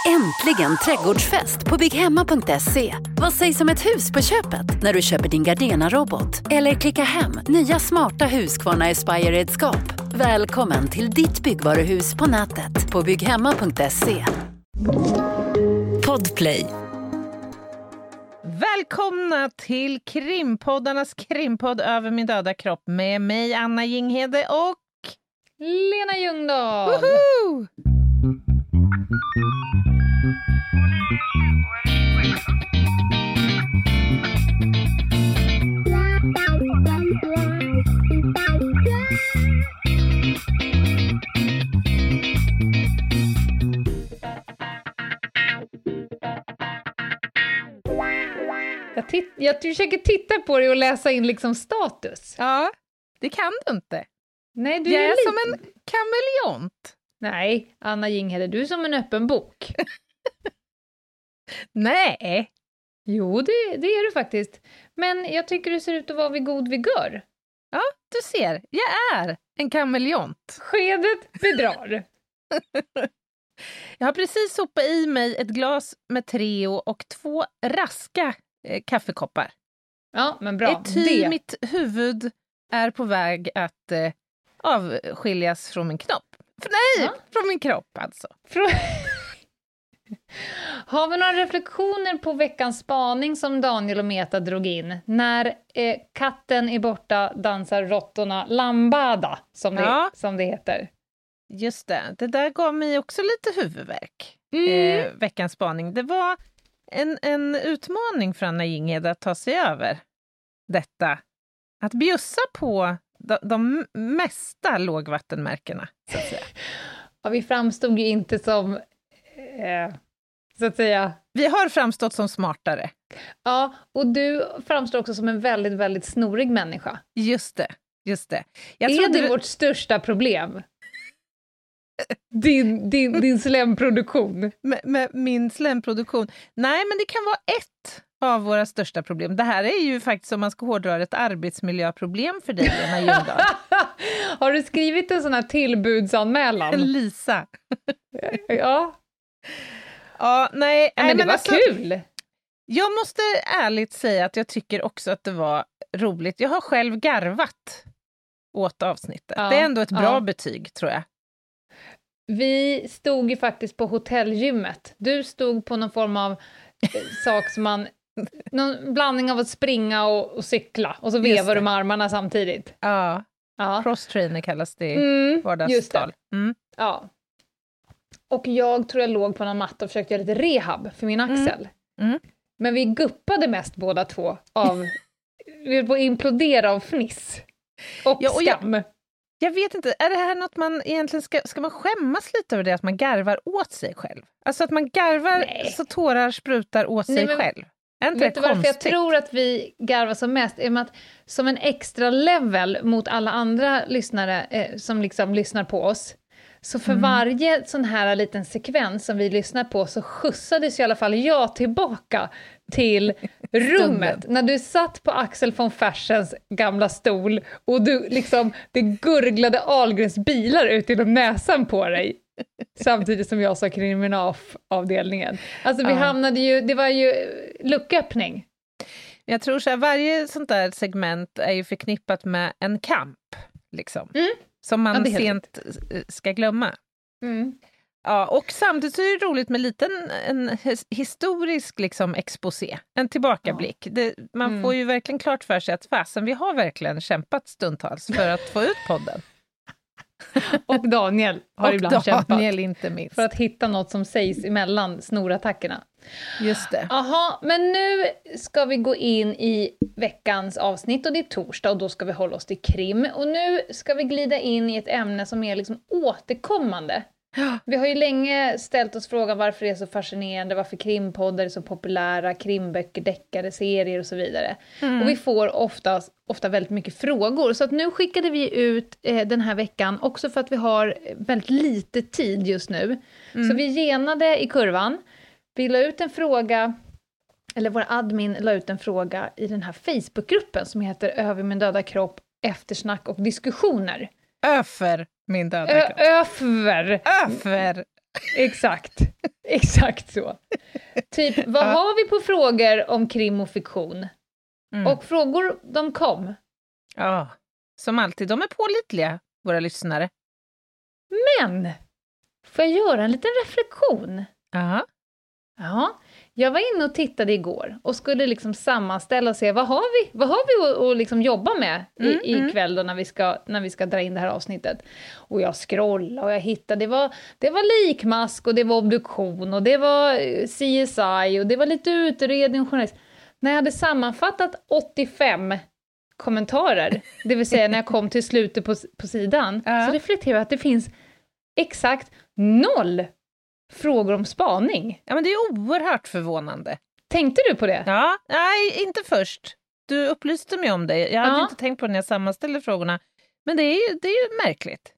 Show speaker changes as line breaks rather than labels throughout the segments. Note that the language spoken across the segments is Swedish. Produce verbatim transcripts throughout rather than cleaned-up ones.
Äntligen trädgårdsfest på bygghemma punkt se. Vad sägs om ett hus på köpet när du köper din Gardena-robot? Eller klicka hem nya smarta Husqvarna Aspire-redskap. Välkommen till ditt byggvaruhus på nätet på bygghemma punkt se. Podplay.
Välkomna till krimpoddarnas krimpodd Över min döda kropp med mig Anna Jinghede och
Lena Ljungdahl.
Woho!
Jag, titt- jag försöker titta på dig och läsa in liksom status.
Ja, det kan du inte.
Nej, du
Jag
är,
är
lite...
som en kameleont.
Nej, Anna Jinghede, du är som en öppen bok.
Nej.
Jo, det, det är du faktiskt. Men jag tycker du ser ut att vara vid god vigör.
Ja, du ser. Jag är en kameleont.
Skedet bedrar.
Jag har precis sopat i mig ett glas med Treo och två raska eh, kaffekoppar.
Ja, men bra.
Ty
det.
mitt huvud är på väg att eh, avskiljas från min knopp. För, nej,
Ja.
från min kropp alltså.
Frå- Har vi några reflektioner på veckans spaning som Daniel och Meta drog in? När eh, katten är borta dansar råttorna lambada, som det,
Ja.
som det heter.
Just det, det där gav mig också lite huvudvärk.
Mm.
Eh, veckans spaning. Det var en, en utmaning för Anna Jinghede att ta sig över detta. Att bjussa på de, de mesta lågvattenmärkena, så att säga.
Ja, vi framstod ju inte som, eh, så att säga...
Vi har framstått som smartare.
Ja, och du framstår också som en väldigt, väldigt snorig människa.
Just det, just det. Jag
är
trodde
det
du-
vårt största problem? Din, din, din slemproduktion.
med, med min slemproduktion. Nej, men det kan vara ett av våra största problem. Det här är ju faktiskt, om man ska hårdra, ett arbetsmiljöproblem för dig, Lena Ljungdahl.
Har du skrivit en sån här tillbudsanmälan?
Lisa.
Ja.
Ja, nej.
Men,
nej,
det var
alltså,
kul.
Jag måste ärligt säga att jag tycker också att det var roligt. Jag har själv garvat åt avsnittet.
Ja,
det är ändå ett bra
ja.
betyg, tror jag.
Vi stod ju faktiskt på hotellgymmet. Du stod på någon form av eh, sak som man... Någon blandning av att springa och, och cykla. Och så
Just
vevar
det.
du med armarna samtidigt.
Ja,
Ja.
cross-trainer kallas det i
Mm, just det.
vardagstal. Mm.
Ja. Och jag tror jag låg på någon matta och försökte göra lite rehab för min axel.
Mm.
Men vi guppade mest båda två av... vi höll på att implodera av fniss. Och
Ja, och jag-
skam.
Jag vet inte, är det här något man egentligen ska, ska man skämmas lite över det, att man garvar åt sig själv? Alltså att man garvar
Nej.
så tårar sprutar åt
Nej,
sig
men
själv. Är inte
Vet
det
du varför jag
konstigt?
tror att vi garvar som mest? Är med att som en extra level mot alla andra lyssnare eh, som liksom lyssnar på oss. Så för
Mm.
varje sån här liten sekvens som vi lyssnar på så skjutsades i alla fall jag tillbaka till rummet. När du satt på Axel von Fersens gamla stol och du liksom, det gurglade Ahlgrens bilar ut genom näsan på dig. Samtidigt som jag sa kriminalavdelningen. Alltså vi
Ja.
hamnade ju, det var ju lucköppning.
Jag tror så här, varje sånt där segment är ju förknippat med en kamp, liksom.
Mm.
Som man
Ja, det är helt
sent eh, ska glömma.
Mm.
Ja, och samtidigt så är det roligt med lite en, en his- historisk liksom, exposé, en tillbakablick. Det, man
Mm.
får ju verkligen klart för sig att fasen, vi har verkligen kämpat stundtals för att få ut podden.
Och Daniel har
och
ibland kämpat
Daniel inte minst.
för att hitta något som sägs emellan snorattackerna.
Just det.
Jaha, men nu ska vi gå in i veckans avsnitt och det är torsdag och då ska vi hålla oss till krim. Och nu ska vi glida in i ett ämne som är liksom återkommande. Vi har ju länge ställt oss frågan varför det är så fascinerande, varför krimpoddar är så populära, krimböcker, deckare, serier och så vidare.
Mm.
Och vi får ofta, ofta väldigt mycket frågor. Så att nu skickade vi ut eh, den här veckan, också för att vi har väldigt lite tid just nu.
Mm.
Så vi genade i kurvan. Vi la ut en fråga, eller vår admin la ut en fråga i den här Facebookgruppen som heter Över min döda kropp, eftersnack och diskussioner.
Öfer min döda
Ö-
kropp.
över!
Öfer!
Exakt. Exakt så. Typ, vad
Ja.
har vi på frågor om krim och fiktion?
Mm.
Och frågor, de kom.
Ja, som alltid. De är pålitliga, våra lyssnare.
Men, får jag göra en liten reflektion?
Ja.
Ja, jag var inne och tittade igår och skulle liksom sammanställa och se vad har vi, vad har vi att, att liksom jobba med i,
Mm, mm.
ikväll då när vi, ska, när vi ska dra in det här avsnittet. Och jag scrollade och jag hittade, det var, det var likmask och det var obduktion och det var C S I och det var lite utredning och journalist. När jag hade sammanfattat åttiofem kommentarer, det vill säga när jag kom till slutet på, på sidan,
Ja.
så reflekterade jag att det finns exakt noll frågor om spaning.
Ja, men det är oerhört förvånande.
Tänkte du på det?
Ja, nej, inte först. Du upplyste mig om det. Jag hade
Ja.
inte tänkt på det när jag sammanställde frågorna. Men det är ju, det är ju märkligt.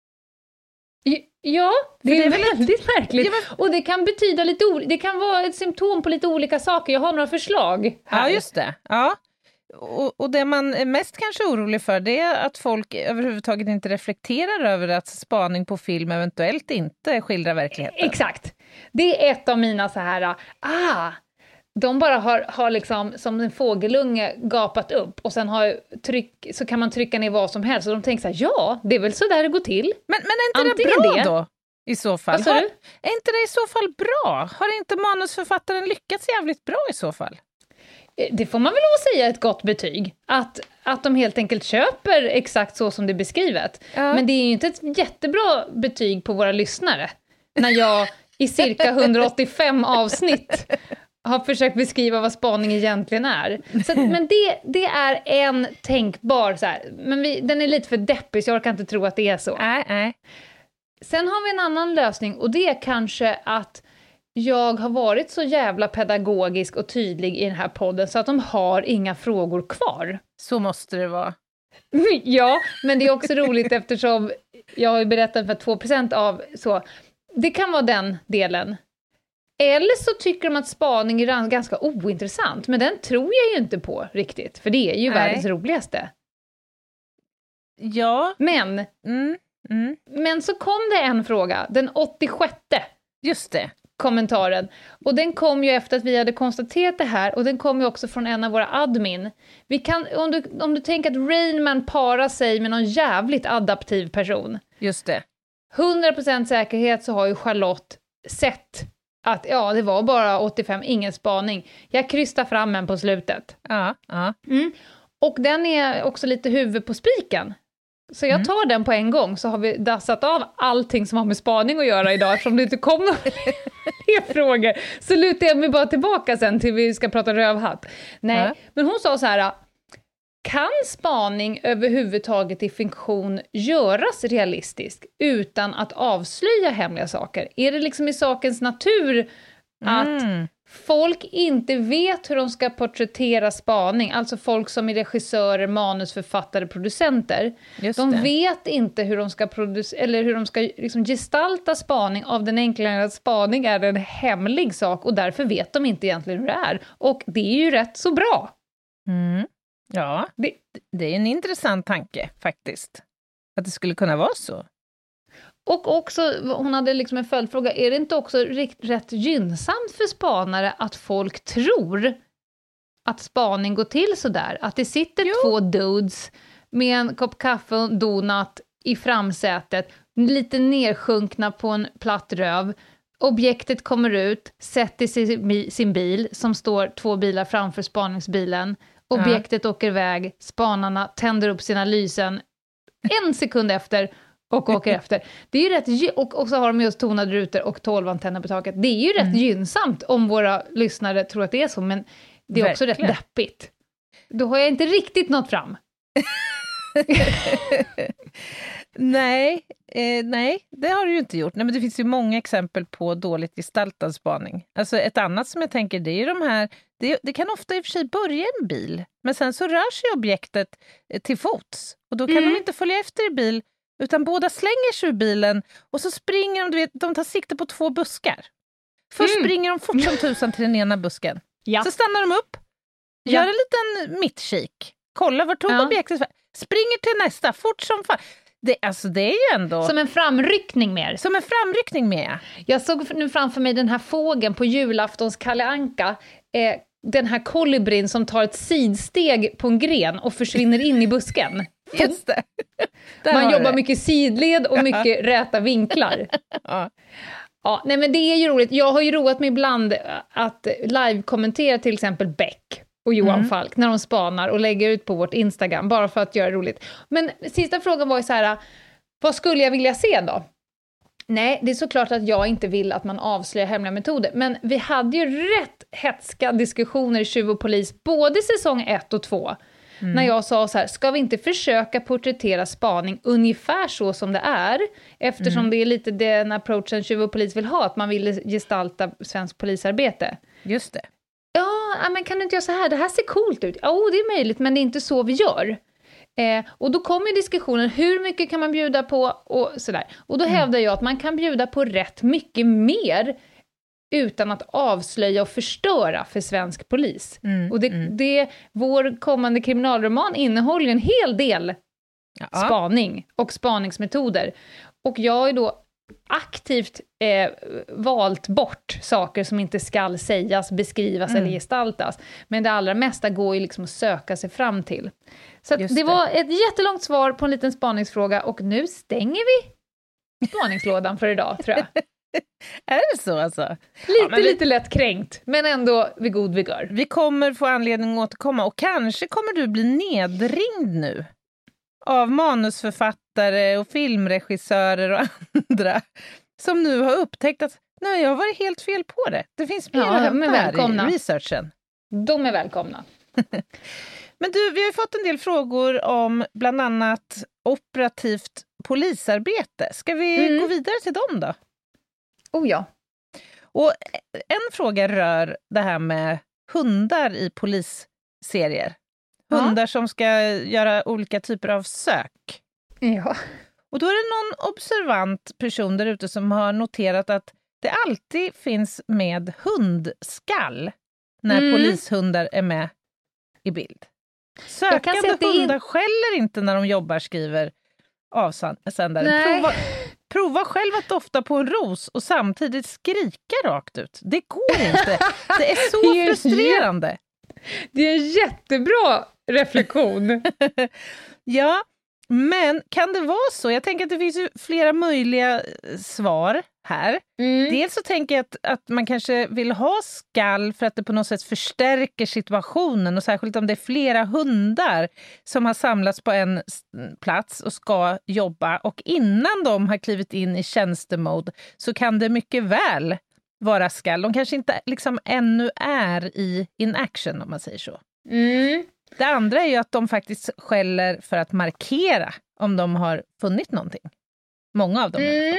J- Ja, det
För
är,
det är väl
väldigt märkligt.
Ja, men-
Och det kan betyda lite ol- det kan vara ett symptom på lite olika saker. Jag har några förslag här.
Ja, just det. Ja. Och, och det man är mest kanske orolig för, det är att folk överhuvudtaget inte reflekterar över att spaning på film eventuellt inte skildrar verkligheten.
Exakt. Det är ett av mina så här, ah, de bara har, har liksom som en fågelunge gapat upp och sen har tryck, så kan man trycka ner vad som helst och de tänker så här, ja, det är väl så där det går till.
Men, men är inte
Antingen
det bra
det-
då? I så fall.
Vad sa
Har,
du?
är inte det i så fall bra? Har inte manusförfattaren lyckats jävligt bra i så fall?
Det får man väl lov säga ett gott betyg. Att, att de helt enkelt köper exakt så som det är beskrivet.
Ja.
Men det är ju inte ett jättebra betyg på våra lyssnare. När jag i cirka hundraåttiofem avsnitt har försökt beskriva vad spaning egentligen är. Så, att- men det, det är en tänkbar, så här, men vi, den är lite för deppig så jag kan inte tro att det är så.
Nej, nej.
Sen har vi en annan lösning och det är kanske att jag har varit så jävla pedagogisk och tydlig i den här podden så att de har inga frågor kvar.
Så måste det vara.
Ja, men det är också roligt eftersom jag har ju berättat för två procent av så. Det kan vara den delen. Eller så tycker de att spaning är ganska ointressant, men den tror jag ju inte på riktigt, för det är ju
Nej.
världens roligaste.
Ja,
Men,
mm, mm.
men så kom det en fråga, den åttiosjätte
Just det.
kommentaren. Och den kom ju efter att vi hade konstaterat det här, och den kom ju också från en av våra admin. Vi kan, om, du, om du tänker att Rain Man parar sig med någon jävligt adaptiv person,
Just det.
hundra procent säkerhet så har ju Charlotte sett att ja, det var bara åttiofem, ingen spaning. Jag krystar fram en på slutet.
Ja, ja.
Mm. Och den är också lite huvud på spiken. Så jag tar den på en gång, så har vi dassat av allting som har med spaning att göra idag, eftersom det inte kom några fler frågor. Så lutar jag mig bara tillbaka sen till vi ska prata rövhatt. Nej,
Ja.
men hon sa så här: kan spaning överhuvudtaget i fiktion göras realistisk utan att avslöja hemliga saker? Är det liksom i sakens natur att
Mm.
folk inte vet hur de ska porträttera spaning, alltså folk som är regissörer, manusförfattare, producenter.
Just
De
det.
vet inte hur de ska produce- eller hur de ska liksom gestalta spaning, av den enkla att spaning är en hemlig sak och därför vet de inte egentligen hur det är. Och det är ju rätt så bra.
Mm. Ja,
Det,
det är en intressant tanke faktiskt. Att det skulle kunna vara så.
och också, hon hade liksom en följdfråga, är det inte också rikt, rätt gynnsamt för spanare att folk tror att spaning går till så där? Att det sitter
Jo.
två dudes med en kopp kaffe och donut i framsätet, lite nersjunkna på en platt röv. Objektet kommer ut, sätter sin, sin bil, som står två bilar framför spaningsbilen. Objektet åker iväg, spanarna tänder upp sina lysen en sekund efter och åker efter. Det är ju rätt, gy- och, och så har de just tonade rutor och tolv antenner på taket. Det är ju rätt gynnsamt om våra lyssnare tror att det är så, men det är också
Verkligen.
rätt deppigt. Då har jag inte riktigt nått fram.
Nej, eh, nej, det har du ju inte gjort. Nej, men det finns ju många exempel på dåligt gestaltad spaning. Alltså ett annat som jag tänker, det är ju de här, det, det kan ofta i och för sig börja i en bil, men sen så rör sig objektet eh, till fots. Och då kan
Mm.
de inte följa efter i bil, utan båda slänger sig ur bilen och så springer de, du vet, de tar sikte på två buskar. Först
Mm.
springer de fort som tusan till den ena busken.
Ja.
Så stannar de upp,
Ja.
gör en liten mittkik, kollar vart tog
Ja.
objektet, springer till nästa, fort som fan. Det, alltså det är ju ändå...
Som en framryckning mer.
Som en framryckning med.
Jag såg nu framför mig den här fågeln på julaftons Kalle Anka. Eh, den här kolibrin som tar ett sidsteg på en gren och försvinner in i busken.
Just det.
Man jobbar det. mycket sidled och mycket räta vinklar.
Ja.
Ja, nej men det är ju roligt. Jag har ju roat mig ibland att live-kommentera till exempel Beck och Johan mm. Falk när de spanar och lägger ut på vårt Instagram bara för att göra det roligt. Men sista frågan var ju så här, vad skulle jag vilja se då? Nej, det är såklart att jag inte vill att man avslöjar hemliga metoder. Men vi hade ju rätt hetska diskussioner i Tjuv och polis både säsong ett och två. Mm. När jag sa så här, ska vi inte försöka porträttera spaning ungefär så som det är? Eftersom mm. det är lite den approachen Tjuv och polis vill ha, att man vill gestalta svensk polisarbete.
Just det.
Ja, men kan du inte göra så här? Det här ser coolt ut. Ja, oh, det är möjligt, men det är inte så vi gör. Eh, och då kommer diskussionen, hur mycket kan man bjuda på och sådär. Och då mm. hävdar jag att man kan bjuda på rätt mycket mer utan att avslöja och förstöra för svensk polis. Mm, och det, mm. det, vår kommande kriminalroman innehåller en hel del ja. spaning och spaningsmetoder. Och jag har ju då aktivt eh, valt bort saker som inte ska sägas, beskrivas mm. eller gestaltas. Men det allra mesta går ju liksom att söka sig fram till. Så att det var ett jättelångt svar på en liten spaningsfråga och nu stänger vi spaningslådan för idag, tror jag.
Är det så alltså?
Lite,
ja, vi,
lite lätt kränkt, men ändå vid god vigör.
Vi kommer få anledning att återkomma och kanske kommer du bli nedringd nu av manusförfattare och filmregissörer och andra som nu har upptäckt att nej, jag har varit helt fel på det. Det finns mer
ja,
här i researchen.
De är välkomna.
Men du, vi har ju fått en del frågor om bland annat operativt polisarbete. Ska vi mm. gå vidare till dem då?
Oh ja.
Och en fråga rör det här med hundar i polisserier. Hundar ja. som ska göra olika typer av sök.
Ja.
Och då är det någon observant person där ute som har noterat att det alltid finns med hundskall när mm. polishundar är med i bild. Sökande hundar in... skäller inte när de jobbar, skriver avsändaren. Prova, prova själv att dofta på en ros och samtidigt skrika rakt ut. Det går inte. Det är så det är frustrerande.
Det är en jättebra reflektion.
Ja, men kan det vara så? Jag tänker att det finns ju flera möjliga svar här. Mm. Dels så tänker jag att, att man kanske vill ha skall för att det på något sätt förstärker situationen, och särskilt om det är flera hundar som har samlats på en plats och ska jobba, och innan de har klivit in i tjänstemode så kan det mycket väl vara skall. De kanske inte liksom ännu är i in action, om man säger så.
Mm.
Det andra är ju att de faktiskt skäller för att markera om de har funnit någonting. Många av dem.
Mm.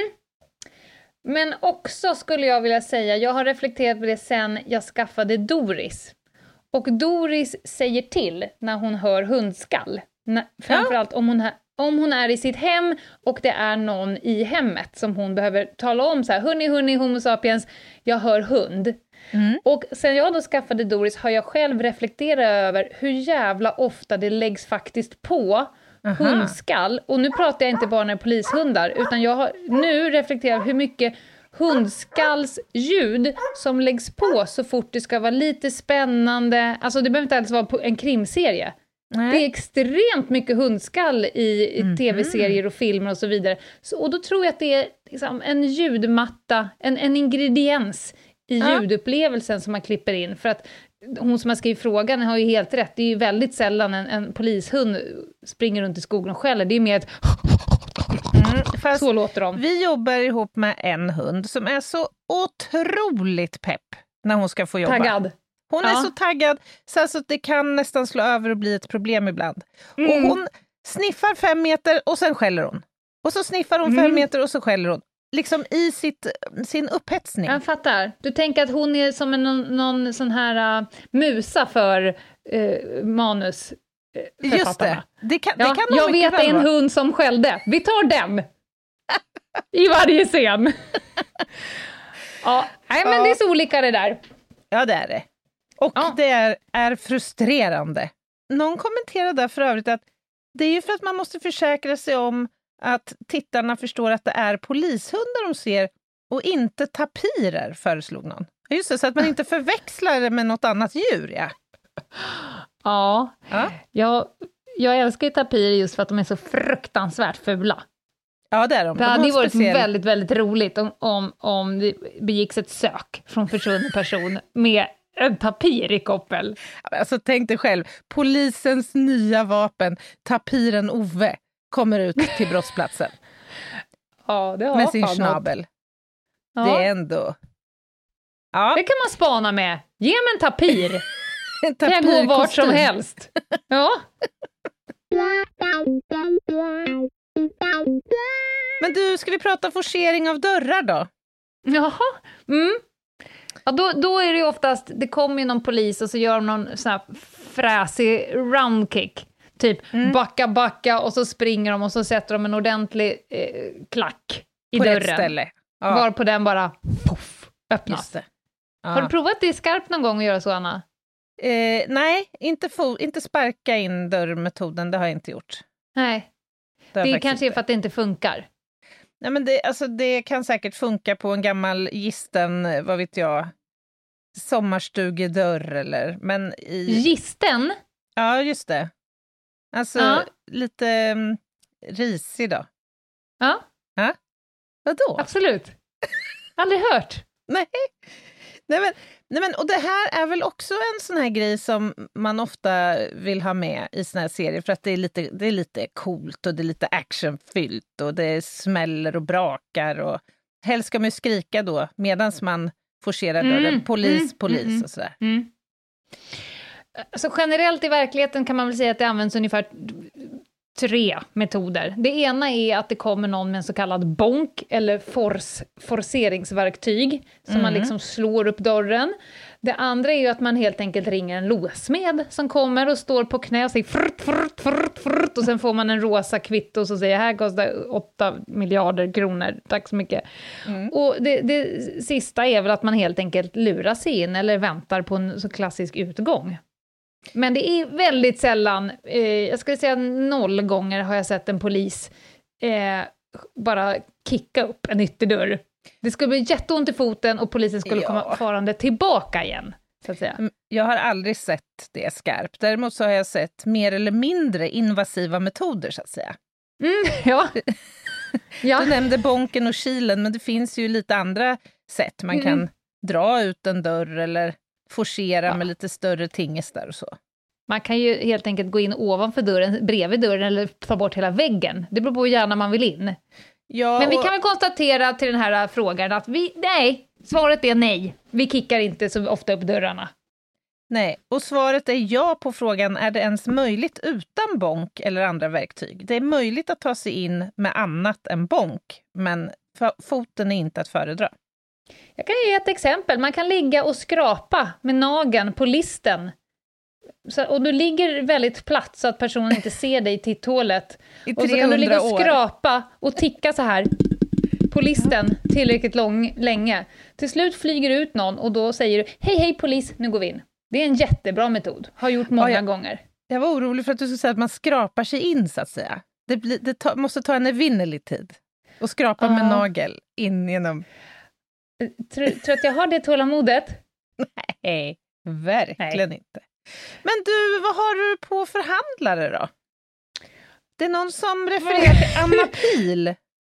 Men också skulle jag vilja säga, jag har reflekterat på det sen jag skaffade Doris. Och Doris säger till när hon hör hundskall. När, framförallt om hon, ha, om hon är i sitt hem och det är någon i hemmet som hon behöver tala om så här: hörni, hörni, homo sapiens, jag hör hund. Mm. Och sen jag då skaffade Doris har jag själv reflekterat över hur jävla ofta det läggs faktiskt på Aha. hundskall. Och nu pratar jag inte bara när polishundar, utan jag har nu reflekterat hur mycket hundskalls ljud som läggs på så fort det ska vara lite spännande. Alltså det behöver inte alls vara en krimserie. Nej. Det är extremt mycket hundskall i, i mm. tv-serier och filmer och så vidare. Så, och då tror jag att det är liksom en ljudmatta, en, en ingrediens i ja. ljudupplevelsen som man klipper in. För att hon som har skrivit frågan har ju helt rätt. Det är ju väldigt sällan en, en polishund springer runt i skogen och skäller. Det är mer ett... Mm, så låter de.
Vi jobbar ihop med en hund som är så otroligt pepp när hon ska få jobba.
Taggad.
Hon ja. är så taggad så alltså att det kan nästan slå över och bli ett problem ibland. Mm. Och hon sniffar fem meter och sen skäller hon. Och så sniffar hon mm. fem meter och så skäller hon. Liksom i sitt, sin upphetsning.
Jag fattar. Du tänker att hon är som en, någon, någon sån här uh, musa för uh, manus. Uh,
Just det. Det kan,
ja,
det kan
jag vet en hund som skällde. Vi tar den. I varje scen. Ja, nej, men ja. det är så olika det där.
Ja, det är det. Och ja. det är, är frustrerande. Någon kommenterade där för övrigt att det är ju för att man måste försäkra sig om att tittarna förstår att det är polishundar de ser och inte tapirer, föreslog någon. Just det, så att man inte förväxlar det med något annat djur, ja.
Ja,
ja.
Jag, jag älskar ju tapirer just för att de är så fruktansvärt fula.
Ja, det är de.
Det
de
hade ju varit
speciell...
väldigt, väldigt roligt om, om, om det begicks ett sök från försvunnen person med en tapir i koppel.
Alltså tänk dig själv, polisens nya vapen, tapiren Ove, kommer ut till brottsplatsen.
Ja, det har
med sin
fan
snabel.
Ja.
Det är ändå... Ja.
Det kan man spana med. Ge mig en tapir.
En
kan jag gå vart som helst. Ja.
Men du, ska vi prata forcering av dörrar då?
Jaha. Mm. Ja, då, då är det ju oftast, det kommer ju någon polis och så gör de någon sån här fräsig roundkick. Typ mm. backa, backa och så springer de och så sätter de en ordentlig eh, klack i
på
dörren.
Rätt ställe. Ja.
Var på den bara puff, öppnas.
Ja.
Har du provat det i skarpt någon gång att göra så, Anna?
Eh, nej, inte, fo- inte sparka in dörrmetoden, det har jag inte gjort.
Nej, det, det kanske är för att det inte funkar.
Nej, men det, alltså, det kan säkert funka på en gammal gisten, vad vet jag, sommarstugedörr eller... Men i...
Gisten?
Ja, just det. Alltså, ja. lite um, risig då.
Ja.
Ja? Vadå?
Absolut. Aldrig hört.
Nej. Nej, men, nej men, och det här är väl också en sån här grej som man ofta vill ha med i såna här serier, för att det är lite, det är lite coolt och det är lite actionfyllt och det smäller och brakar och helst ska man ju skrika då medan man forcerar dörren, mm, polis, mm, polis mm, och sådär. Mm.
Så generellt i verkligheten kan man väl säga att det används ungefär tre metoder. Det ena är att det kommer någon med en så kallad bonk eller force, forceringsverktyg som mm. man liksom slår upp dörren. Det andra är ju att man helt enkelt ringer en låsmed som kommer och står på knä och säger frrt, frrt, frrt, frrt, och sen får man en rosa kvitto som säger här kostar åtta miljarder kronor, tack så mycket. Mm. Och det, det sista är väl att man helt enkelt lurar sig in eller väntar på en så klassisk utgång. Men det är väldigt sällan, eh, jag skulle säga noll gånger har jag sett en polis eh, bara kicka upp en ytterdörr. Det skulle bli jätteont i foten och polisen skulle ja. komma farande tillbaka igen, så att säga.
Jag har aldrig sett det skarpt. Däremot så har jag sett mer eller mindre invasiva metoder, så att säga.
Mm, ja. ja.
Du nämnde bonken och kilen, men det finns ju lite andra sätt. Man kan mm. dra ut en dörr eller forcera ja. med lite större tingestar och så.
Man kan ju helt enkelt gå in ovanför dörren, bredvid dörren eller ta bort hela väggen. Det beror på hur gärna man vill in.
Ja,
men vi
och...
kan väl konstatera till den här frågan att vi, nej, svaret är nej. Vi kickar inte så ofta upp dörrarna.
Nej, och svaret är ja på frågan, är det ens möjligt utan bonk eller andra verktyg? Det är möjligt att ta sig in med annat än bonk, men foten är inte att föredra.
Jag kan ge ett exempel. Man kan ligga och skrapa med nageln på listen. Så, och du ligger väldigt platt så att personen inte ser dig i titthålet.
I
och så kan du ligga och
år.
skrapa och ticka så här på listen tillräckligt lång, länge. Till slut flyger ut någon och då säger du hej hej polis, nu går vi in. Det är en jättebra metod. Har gjort många ja, jag, gånger.
Jag var orolig för att du skulle säga att man skrapar sig in, så att säga. Det, blir, det ta, måste ta en evinnerlig tid. Och skrapa uh. med nagel in genom...
Tror du att jag har det tålamodet?
Nej, verkligen Nej. inte. Men du, vad har du på förhandlare då? Det är någon som refererar till Anna Pihl.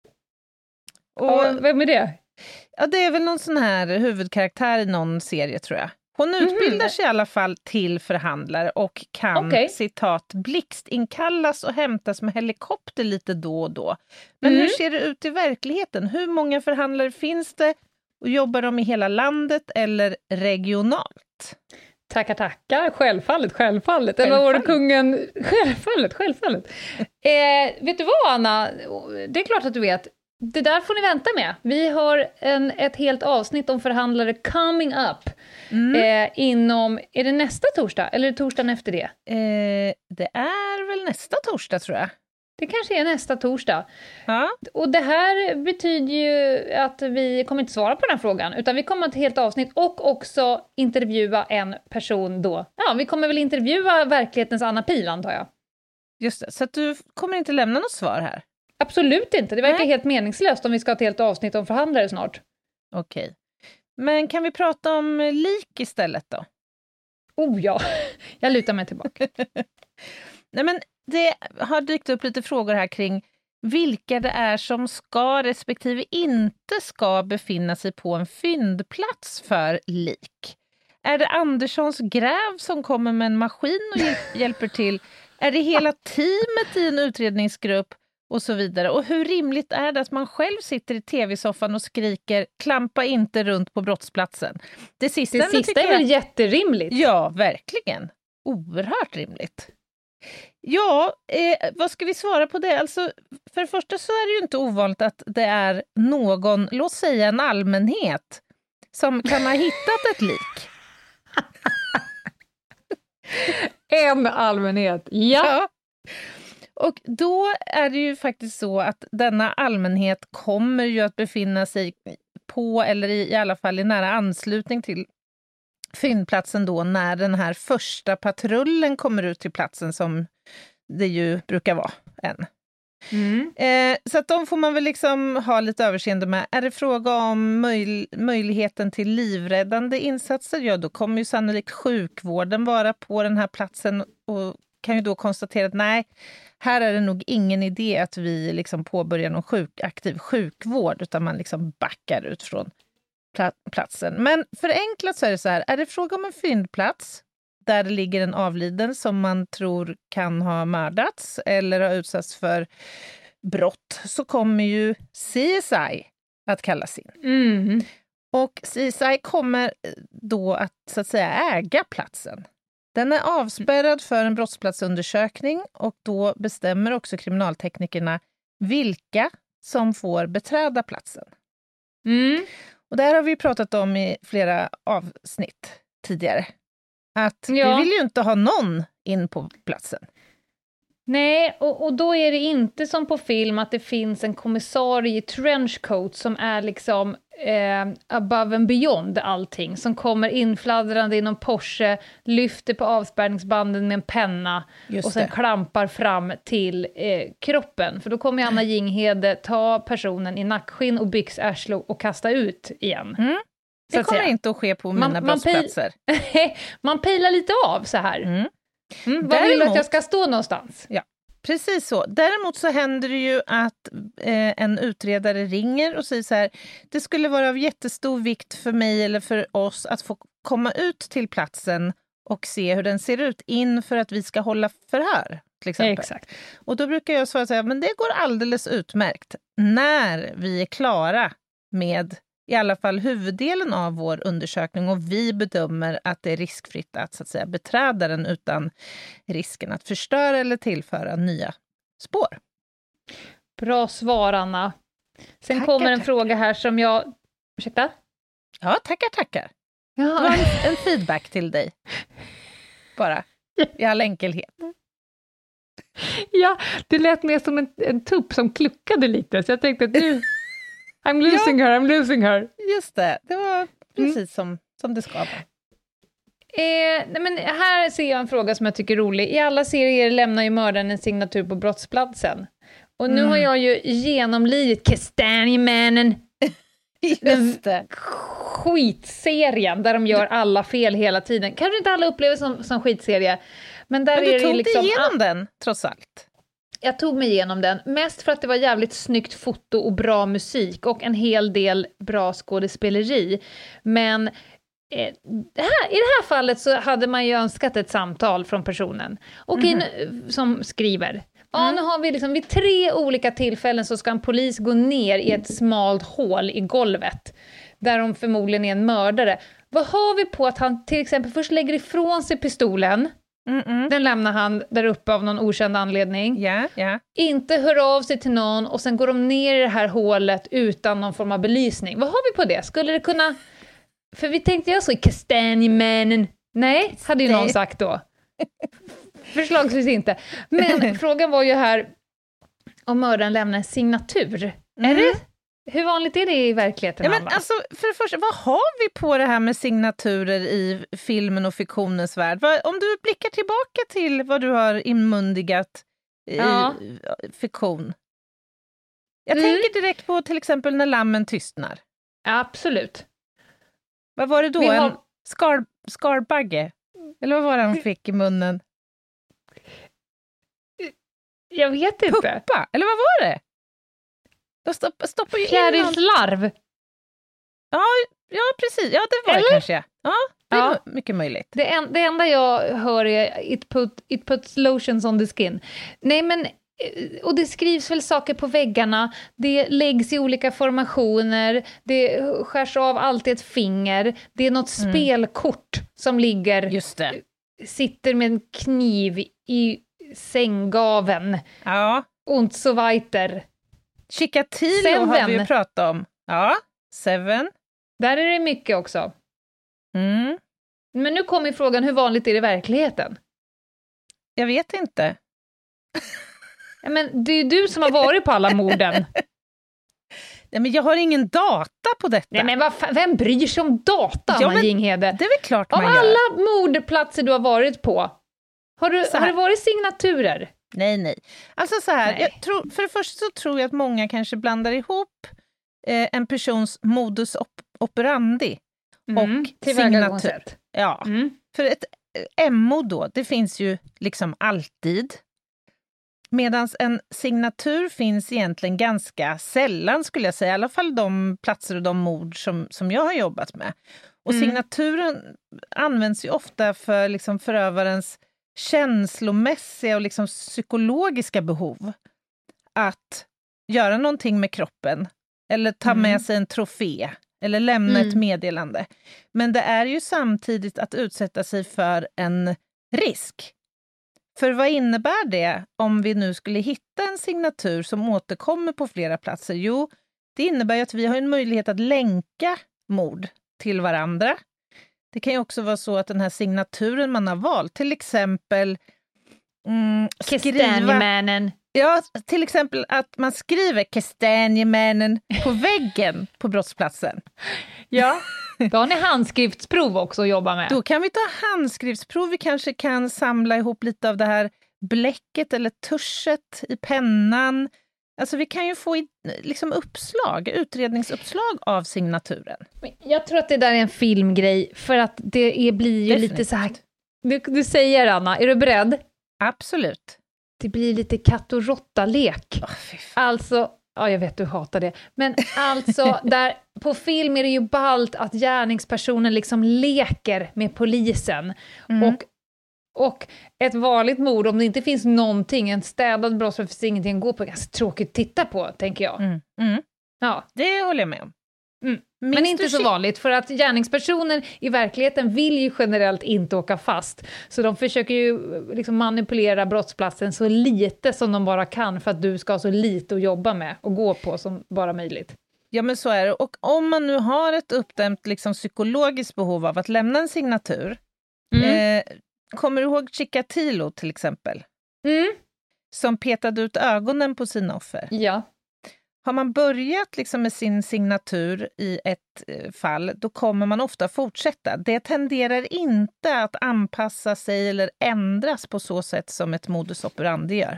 Och, ja, vem är det?
Ja, det är väl någon sån här huvudkaraktär i någon serie, tror jag. Hon utbildar mm-hmm. sig i alla fall till förhandlare och kan, okay. citat, blixtinkallas och hämtas med helikopter lite då och då. Men mm. hur ser det ut i verkligheten? Hur många förhandlare finns det? Och jobbar de i hela landet eller regionalt?
Tackar, tackar. Självfallet, självfallet. Eller vad var det kungen? Självfallet, självfallet. eh, vet du vad, Anna? Det är klart att du vet. Det där får ni vänta med. Vi har en, ett helt avsnitt om förhandlare coming up. Mm. Eh, inom, är det nästa torsdag? Eller är det torsdagen efter det?
Eh, det är väl nästa torsdag, tror jag.
Det kanske är nästa torsdag.
Ja.
Och det här betyder ju att vi kommer inte svara på den här frågan. Utan vi kommer att ett helt avsnitt och också intervjua en person då. Ja, vi kommer väl intervjua verklighetens Anna Pihl, antar jag.
Just det, så att du kommer inte lämna något svar här?
Absolut inte. Det verkar
Nej.
helt meningslöst om vi ska ha ett helt avsnitt om förhandlare snart.
Okej. Men kan vi prata om lik istället då?
Oh ja, jag lutar mig tillbaka.
Nej, men det har dykt upp lite frågor här kring vilka det är som ska respektive inte ska befinna sig på en fyndplats för lik. Är det Anderssons gräv som kommer med en maskin och hjäl- hjälper till? Är det hela teamet i en utredningsgrupp? Och så vidare. Och hur rimligt är det att man själv sitter i tv-soffan och skriker klampa inte runt på brottsplatsen? Det sista,
det sista är
jag...
väl jätterimligt?
Ja, verkligen. Oerhört rimligt. Ja, eh, vad ska vi svara på det? Alltså, för det första så är det ju inte ovanligt att det är någon, låt säga en allmänhet, som kan ha hittat ett lik.
En allmänhet, ja.
Ja. Och då är det ju faktiskt så att denna allmänhet kommer ju att befinna sig på, eller i, i alla fall i nära anslutning till fyndplatsen då, när den här första patrullen kommer ut till platsen, som det ju brukar vara en.
Mm.
Eh, så att de får man väl liksom ha lite överseende med. Är det fråga om möj- möjligheten till livräddande insatser, ja då kommer ju sannolikt sjukvården vara på den här platsen och kan ju då konstatera att nej, här är det nog ingen idé att vi liksom påbörjar någon sjuk, aktiv sjukvård, utan man liksom backar ut från pla- platsen. Men förenklat så är det så här, är det fråga om en fyndplats där det ligger en avliden som man tror kan ha mördats eller ha utsatts för brott, så kommer ju C S I att kallas in.
Mm.
Och C S I kommer då att så att säga äga platsen. Den är avspärrad för en brottsplatsundersökning och då bestämmer också kriminalteknikerna vilka som får beträda platsen.
Mm.
Och det här har vi pratat om i flera avsnitt tidigare. Att
Ja.
vi vill ju inte ha någon in på platsen.
Nej, och, och då är det inte som på film att det finns en kommissarie i trenchcoat som är liksom eh, above and beyond allting, som kommer infladdrande i någon Porsche, lyfter på avspärrningsbanden med en penna
Just
och sen
det. klampar
klampar fram till eh, kroppen. För då kommer Anna Jinghede ta personen i nackskinn och byxarslo och kasta ut igen.
Mm.
Så
Det
att
kommer
säga.
inte att ske på
Man-
mina
man pil-
brottsplatser.
Man pilar lite av så här.
Mm.
Mm, vad vill du att
Däremot-
jag ska stå någonstans?
Precis så. Däremot så händer det ju att eh, en utredare ringer och säger så här: det skulle vara av jättestor vikt för mig eller för oss att få komma ut till platsen och se hur den ser ut inför att vi ska hålla förhör, till exempel.
Exakt.
Och då brukar jag svara så här, men det går alldeles utmärkt när vi är klara med i alla fall huvuddelen av vår undersökning och vi bedömer att det är riskfritt att, så att säga, beträda den utan risken att förstöra eller tillföra nya spår.
Bra svar, Anna. Sen
Tackar,
kommer en
tackar.
fråga här som jag... Ursäkta?
Ja, tackar, tackar. Det
Ja.
var en, en feedback till dig. Bara, i all enkelhet.
ja, det lät mer som en, en tupp som kluckade lite, så jag tänkte att nu... I'm losing her, I'm losing her.
Just det, det var precis som, som det ska vara.
Eh, nej men här ser jag en fråga som jag tycker är rolig. I alla serier lämnar ju mördaren en signatur på brottsplatsen. Och nu
Mm.
har jag ju genomlidit Kastanjemannen,
Just det.
skitserien där de gör alla fel hela tiden. Kanske inte alla upplever som, som skitserie. Men där
Men
är
du
det ju
tog
liksom...
dig igenom den, trots allt.
Jag tog mig igenom den, mest för att det var jävligt snyggt foto och bra musik och en hel del bra skådespeleri. Men eh, det här, i det här fallet så hade man ju önskat ett samtal från personen. Okej, nu, som skriver. Ja,
Mm.
nu har vi liksom vid tre olika tillfällen så ska en polis gå ner i ett smalt hål i golvet. Där de förmodligen är en mördare. Vad har vi på att han till exempel först lägger ifrån sig pistolen?
Mm-mm.
Den lämnar han där uppe av någon okänd anledning.
Ja, ja.
Inte hör av sig till någon och sen går de ner i det här hålet utan någon form av belysning. Vad har vi på det? Skulle det kunna... För vi tänkte jag så i Kastanjemannen. Nej, hade ju någon
Nej.
sagt då. Förslagsvis inte. Men frågan var ju här om mördaren lämnar en signatur.
Mm.
Är det? Hur vanligt är det i verkligheten?
Ja, men
Anna?
alltså, för det första, vad har vi på det här med signaturer i filmen och fiktionens värld? Vad, om du blickar tillbaka till vad du har inmundigat i
Ja.
fiktion. Jag
Mm.
tänker direkt på till exempel när lammen tystnar.
Absolut.
Vad var det då?
Vi har-
En skar, skarbagge? Eller vad var det han fick i munnen?
Jag vet inte.
Puppa? Eller vad var det? De stopp, stoppar ju in någon...
Fjärilslarv.
Ja, ja, precis. Ja, det var det
Eller?
kanske. Ja, det är
Ja.
nog mycket möjligt.
Det, en, det enda jag hör är it, put, it puts lotions on the skin. Nej, men... Och det skrivs väl saker på väggarna, det läggs i olika formationer, det skärs av alltid ett finger, det är något
Mm.
spelkort som ligger,
Just det.
sitter med en kniv i sänggaven.
Ja.
Und so weiter.
Chikatilo har vi ju
Seven.
pratat om. Ja, Seven.
Där är det mycket också.
Mm.
Men nu kommer frågan, hur vanligt är det i verkligheten?
Jag vet inte.
Ja, men det är ju du som har varit på alla morden.
Nej, men jag har ingen data på detta.
Nej, men vad fan, vem bryr sig om data,
Ja,
Anna
men
Jinghede?
Det är väl klart
Av
man gör.
alla mordplatser du har varit på, har, du,
Så
har
här.
det varit signaturer?
Nej, nej. Alltså så här,
Nej.
jag tror, för det första så tror jag att många kanske blandar ihop eh, en persons modus op- operandi och signatur.
Tillvägagångssätt.
Ja,
Mm.
för ett eh, M O då, det finns ju liksom alltid. Medan en signatur finns egentligen ganska sällan, skulle jag säga. I alla fall de platser och de mord som, som jag har jobbat med. Och
Mm.
signaturen används ju ofta för liksom förövarens känslomässiga och liksom psykologiska behov. Att göra någonting med kroppen. Eller ta
Mm.
med sig en trofé. Eller lämna
Mm.
ett meddelande. Men det är ju samtidigt att utsätta sig för en risk. För vad innebär det om vi nu skulle hitta en signatur som återkommer på flera platser? Jo, det innebär ju att vi har en möjlighet att länka mord till varandra. Det kan ju också vara så att den här signaturen man har valt, till exempel mm, skriva...
Kastanjemännen.
Ja, till exempel att man skriver kastanjemännen på väggen på brottsplatsen.
Ja. Då har ni handskriftsprov också att jobba med.
Då kan vi ta handskriftsprov, vi kanske kan samla ihop lite av det här bläcket eller tuschet i pennan. Alltså vi kan ju få i, liksom uppslag, utredningsuppslag av signaturen.
Jag tror att det där är en filmgrej, för att det är, blir ju
Definitivt.
lite så här... Du, du säger, Anna, är du beredd?
Absolut.
Det blir lite katt och råtta-lek.
Oh, fy fan.
Alltså, ja jag vet du hatar det, men alltså där på film är det ju ballt att gärningspersonen liksom leker med polisen.
Mm.
Och, och ett vanligt mord, om det inte finns någonting, en städad brottsplats, finns ingenting att gå på, ganska tråkigt att titta på, tänker jag.
Mm. Mm.
Ja.
Det håller jag med om.
Mm.
Minns
Men
du
inte så
chi-
vanligt, för att gärningspersoner i verkligheten vill ju generellt inte åka fast. Så de försöker ju liksom manipulera brottsplatsen så lite som de bara kan, för att du ska ha så lite att jobba med och gå på som bara möjligt.
Ja, men så är det. Och om man nu har ett uppdämt liksom, psykologiskt behov av att lämna en signatur.
Mm.
Eh, kommer du ihåg Chikatilo till exempel?
Mm.
Som petade ut ögonen på sina offer.
Ja.
Har man börjat liksom med sin signatur i ett eh, fall, då kommer man ofta fortsätta. Det tenderar inte att anpassa sig eller ändras på så sätt som ett modus operandi gör.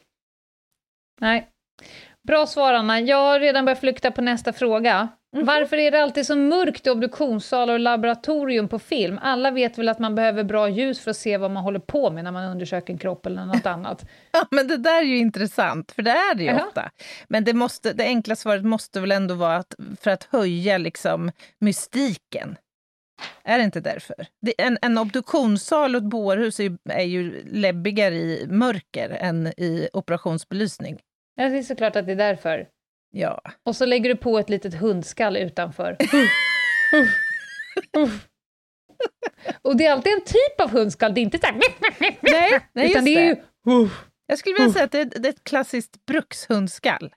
Nej. Bra svar, Anna. Jag har redan börjat flykta på nästa fråga.
Mhm.
Varför är det alltid så mörkt i obduktionssalar och laboratorium på film? Alla vet väl att man behöver bra ljus för att se vad man håller på med när man undersöker en kropp eller något annat.
Ja, men det där är ju intressant, för det är det ju
Jaha.
ofta. Men det, måste, det enkla svaret måste väl ändå vara att, för att höja liksom, mystiken. Är det inte därför? Det, en, en obduktionssal och ett bårhus är ju, är ju läbbigare i mörker än i operationsbelysning.
Ja, det är såklart att det är därför.
Ja.
Och så lägger du på ett litet hundskall utanför. Och det är alltid en typ av hundskall, det är inte så här...
Nej, nej just
utan det är ju...
Jag skulle vilja säga att det är, det är ett klassiskt brukshundskall.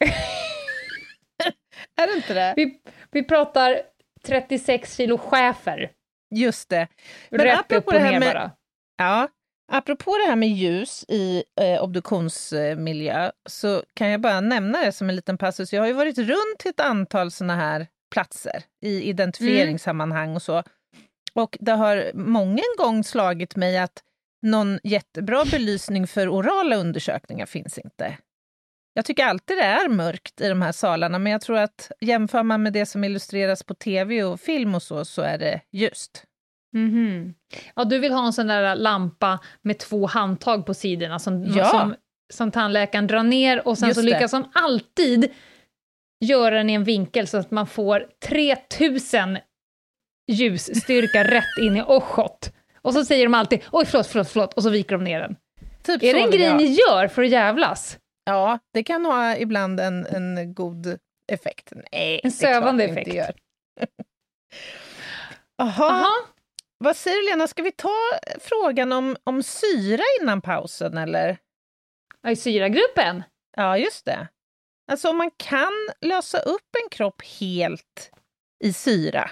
Är det inte det?
Vi, vi pratar trettiosex kilo schäfer.
Just det. Men
Rätt
apropå
upp och
det här
ner
med-
bara.
Ja, apropå det här med ljus i eh, obduktionsmiljö så kan jag bara nämna det som en liten passus. Jag har ju varit runt till ett antal såna här platser i identifieringssammanhang och så. Och det har många gång slagit mig att någon jättebra belysning för orala undersökningar finns inte. Jag tycker alltid det är mörkt i de här salarna, men jag tror att jämför man med det som illustreras på tv och film och så, så är det ljust.
Mm-hmm. Ja, du vill ha en sån där lampa med två handtag på sidorna som,
Ja.
som, som tandläkaren drar ner och sen
Just
så
det.
lyckas de alltid göra den i en vinkel så att man får tre tusen ljusstyrka rätt in i ögat. Och så säger de alltid, oj förlåt, förlåt, förlåt, och så viker de ner den.
Typ
Är det
så
en
vill
grej
jag.
ni gör för att jävlas?
Ja, det kan ha ibland en, en god effekt. Nej,
En
det är klart
sövande
det inte
effekt.
gör. Aha.
Aha.
Vad säger du, Lena? Ska vi ta frågan om, om syra innan pausen, eller?
Ja, i syragruppen?
Ja, just det. Alltså om man kan lösa upp en kropp helt i syra.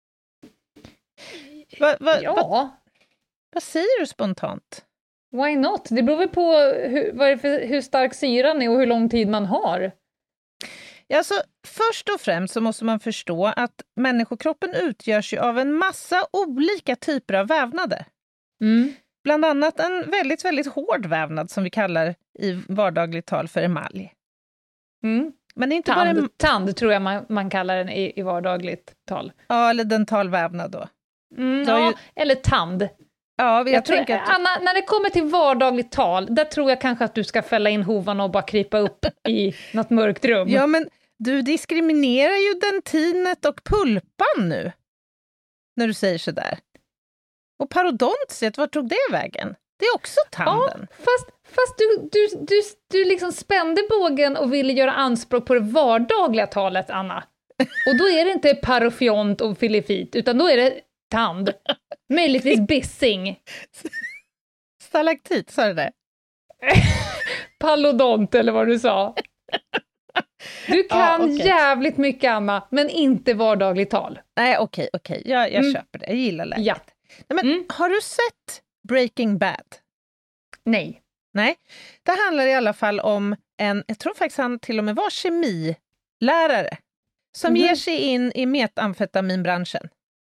Va, va,
Ja,
va, vad säger du spontant?
why not? Det beror väl på hur, vad är det för, hur stark syran är och hur lång tid man har.
Ja, alltså, först och främst så måste man förstå att människokroppen utgörs ju av en massa olika typer av vävnader.
Mm.
Bland annat en väldigt, väldigt hård vävnad som vi kallar i vardagligt tal för emalj.
Mm.
Men det är inte bara
Tand,
em-
tand tror jag man, man kallar den i, i vardagligt tal.
ja, eller dentalvävnad då.
Mm,
Det har
ja,
ju-
eller tand.
Ja, jag,
Jag tror,
tänker att...
Anna, när det kommer till vardagligt tal, där tror jag kanske att du ska fälla in hovan och bara krypa upp i något mörkt rum.
Ja, men du diskriminerar ju dentinet och pulpan nu. När du säger sådär. Och parodontiet, vart tog det vägen? Det är också tanden.
Ja, fast, fast du, du, du, du liksom spände bågen och ville göra anspråk på det vardagliga talet, Anna. Och då är det inte parofjont och filifit, utan då är det tand. Möjligtvis bissing.
Stalaktit, sa du det?
Pallodont eller vad du sa. Du kan
Ja, okej.
jävligt mycket, Anna, men inte vardagligt tal.
Nej, okej, okej. Jag, jag
Mm.
köper det. Jag gillar läget.
Ja.
Nej, men
Mm.
har du sett Breaking Bad?
Nej.
Nej. Det handlar i alla fall om en, jag tror faktiskt han till och med var kemilärare, som
Mhm.
ger sig in i metamfetaminbranschen.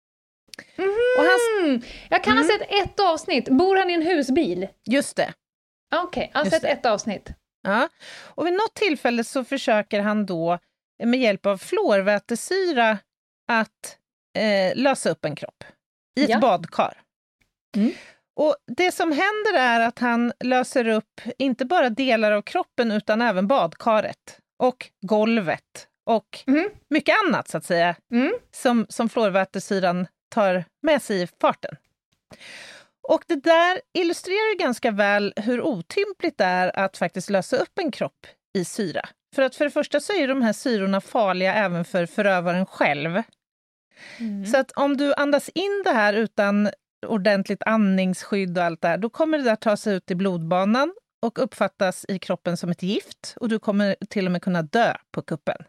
Och han,
Mm. Jag kan
Mm.
ha sett ett avsnitt. Bor han i en husbil?
just det.
Okej, jag har
Just
sett
det.
ett avsnitt.
Ja. Och vid något tillfälle så försöker han då med hjälp av fluorvätesyra att eh, lösa upp en kropp i ett
Ja.
badkar.
Mm.
Och det som händer är att han löser upp inte bara delar av kroppen utan även badkaret och golvet och
Mm.
mycket annat så att säga
Mm.
som, som fluorvätesyran tar med sig i farten. Och det där illustrerar ju ganska väl hur otympligt det är att faktiskt lösa upp en kropp i syra. För att för det första så är de här syrorna farliga även för förövaren själv.
Mm.
Så att om du andas in det här utan ordentligt andningsskydd och allt det här, då kommer det där ta sig ut i blodbanan och uppfattas i kroppen som ett gift och du kommer till och med kunna dö på kuppen.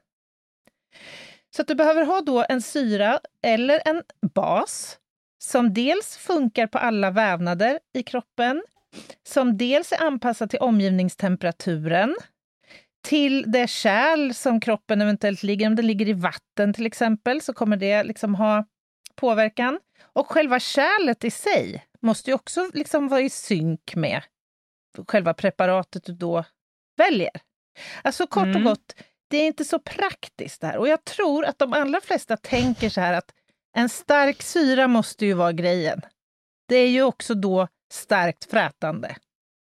Så att du behöver ha då en syra eller en bas som dels funkar på alla vävnader i kroppen, som dels är anpassad till omgivningstemperaturen, till det kärl som kroppen eventuellt ligger, om den ligger i vatten till exempel, så kommer det liksom ha påverkan. Och själva kärlet i sig måste ju också liksom vara i synk med själva preparatet du då väljer. Alltså kort och
Mm.
gott, det är inte så praktiskt det här. Och jag tror att de allra flesta tänker så här att en stark syra måste ju vara grejen. Det är ju också då starkt frätande.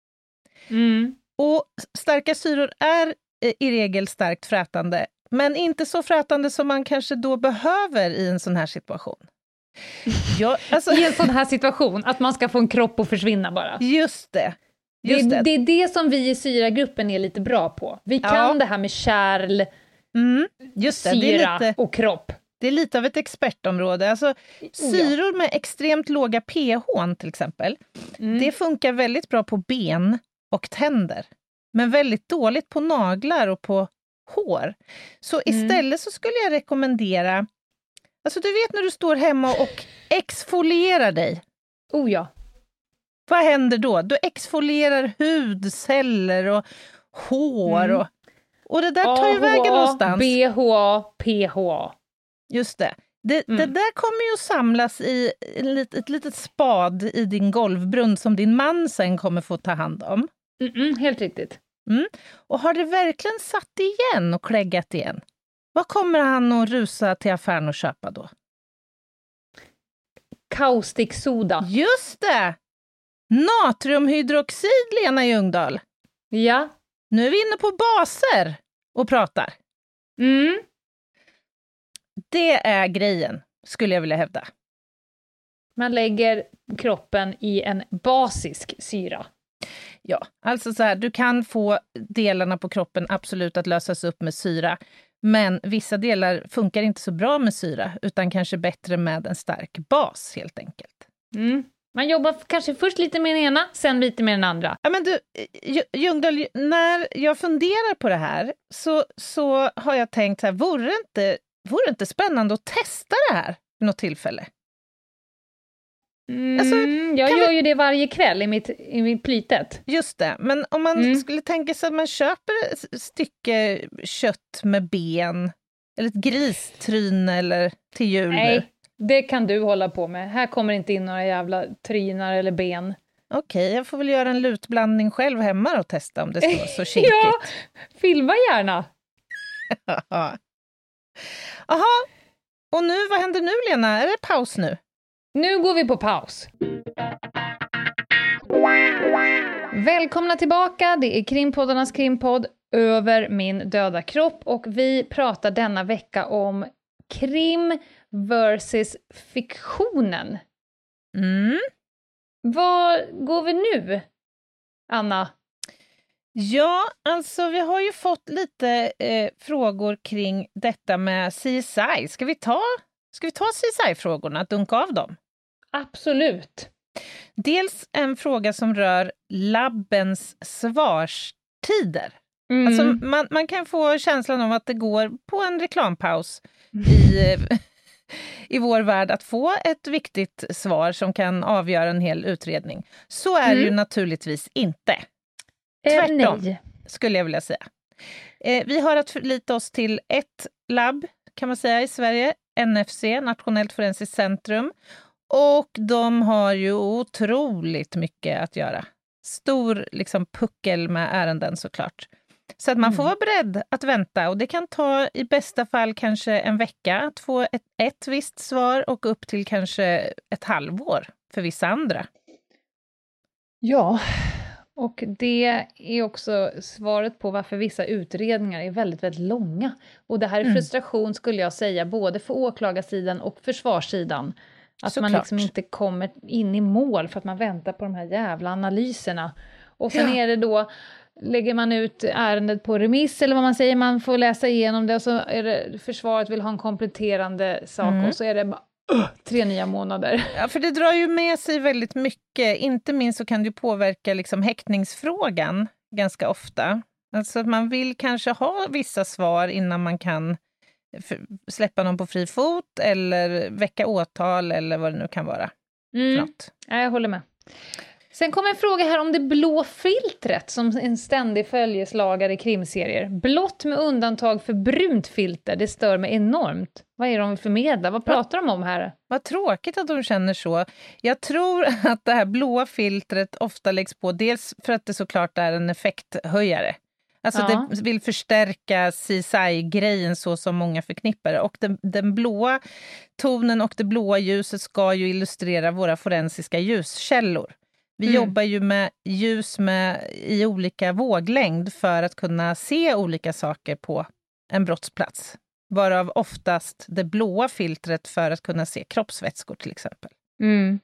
Mm.
Och starka syror är eh, i regel starkt frätande, men inte så frätande som man kanske då behöver i en sån här situation. Ja, alltså,
I en sån här situation, att man ska få en kropp att försvinna bara.
just det.
Det,
Just det.
det är det som vi i syragruppen är lite bra på. Vi kan
Ja.
det här med kärl,
Mm, just det. Det
syra
är, lite,
och kropp.
det är lite av ett expertområde. Alltså, syror med extremt låga pH till exempel,
Mm.
det funkar väldigt bra på ben och tänder, men väldigt dåligt på naglar och på hår. Så
Mm.
istället så skulle jag rekommendera, alltså du vet när du står hemma och exfolierar dig,
Oh ja.
vad händer då? Du exfolierar hudceller och hår
Mm.
och, och det där tar ju vägen någonstans.
B H A, P H A.
Just det. Det,
Mm.
det där kommer ju att samlas i en lit, ett litet spad i din golvbrunn som din man sen kommer få ta hand om.
Mm-mm, helt riktigt.
Mm. Och har det verkligen satt igen och kläggat igen? Vad kommer han att rusa till affären och köpa då?
Kaustiksoda.
Just det! Natriumhydroxid, Lena Ljungdahl.
Ja.
Nu är vi inne på baser och pratar.
Mm.
Det är grejen, skulle jag vilja hävda.
Man lägger kroppen i en basisk syra.
Ja, alltså så här, du kan få delarna på kroppen absolut att lösas upp med syra. Men vissa delar funkar inte så bra med syra, utan kanske bättre med en stark bas helt enkelt.
Mm. Man jobbar kanske först lite med den ena, sen lite med den andra.
Ja, men du, Ljungdahl, när jag funderar på det här så, så har jag tänkt så här, vore det inte, vore det inte spännande att testa det här vid något tillfälle?
Mm,
alltså,
jag gör
vi...
ju det varje kväll i mitt, i mitt plytet.
Just det, men om man mm. skulle tänka sig att man köper ett stycke kött med ben, eller ett gristryne eller till jul.
Nej, det kan du hålla på med. Här kommer inte in några jävla trynar eller ben.
Okej, jag får väl göra en lutblandning själv hemma och testa om det står så kinkigt.
Ja, filma gärna.
Jaha, och nu, vad händer nu Lena? Är det paus nu?
Nu går vi på paus. Välkomna tillbaka, det är Krimpoddarnas krimpodd Över min döda kropp och vi pratar denna vecka om krim versus fiktionen.
Mm.
Vad går vi nu, Anna?
Ja, alltså vi har ju fått lite eh, frågor kring detta med C S I. Ska vi ta, ska vi ta C S I-frågorna, dunka av dem?
Absolut.
Dels en fråga som rör labbens svarstider.
Mm.
Alltså man, man kan få känslan av att det går på en reklampaus i, i vår värld att få ett viktigt svar som kan avgöra en hel utredning. Så är mm. det ju naturligtvis inte. Tvärtom,
Nej.
skulle jag vilja säga. Eh, vi har att förlita oss till ett labb, kan man säga, i Sverige. N F C, Nationellt Forensiskt Centrum. Och de har ju otroligt mycket att göra. Stor liksom, puckel med ärenden såklart. Så att man får vara beredd att vänta. Och det kan ta i bästa fall kanske en vecka att få ett, ett visst svar. Och upp till kanske ett halvår för vissa andra.
Ja, och det är också svaret på varför vissa utredningar är väldigt, väldigt långa. Och det här är
Mm.
frustration skulle jag säga, både för åklagarsidan och försvarssidan. Att
Såklart.
man liksom inte kommer in i mål för att man väntar på de här jävla analyserna. Och sen
Ja.
är det då, lägger man ut ärendet på remiss eller vad man säger, man får läsa igenom det och så är det, försvaret vill ha en kompletterande sak
Mm.
och så är det bara uh, tre nya månader.
Ja, för det drar ju med sig väldigt mycket. Inte minst så kan det ju påverka liksom häktningsfrågan ganska ofta. Alltså att man vill kanske ha vissa svar innan man kan f- släppa någon på fri fot eller väcka åtal eller vad det nu kan vara.
Mm.
Något.
Ja, jag håller med. Sen kommer en fråga här om det blå filtret som en ständig följeslagare i krimserier. Blått med undantag för brunt filter, det stör mig enormt. Vad är de vill förmedla? Vad pratar de om här?
Vad tråkigt att de känner så. Jag tror att det här blåa filtret ofta läggs på, dels för att det såklart är en effekthöjare. Alltså
Ja.
det vill förstärka C S I-grejen så som många förknippar det. Och den, den blåa tonen och det blåa ljuset ska ju illustrera våra forensiska ljuskällor. Vi
Mm.
jobbar ju med ljus med, i olika våglängd för att kunna se olika saker på en brottsplats. Varav oftast det blåa filtret för att kunna se kroppsvätskor till exempel.
Mm.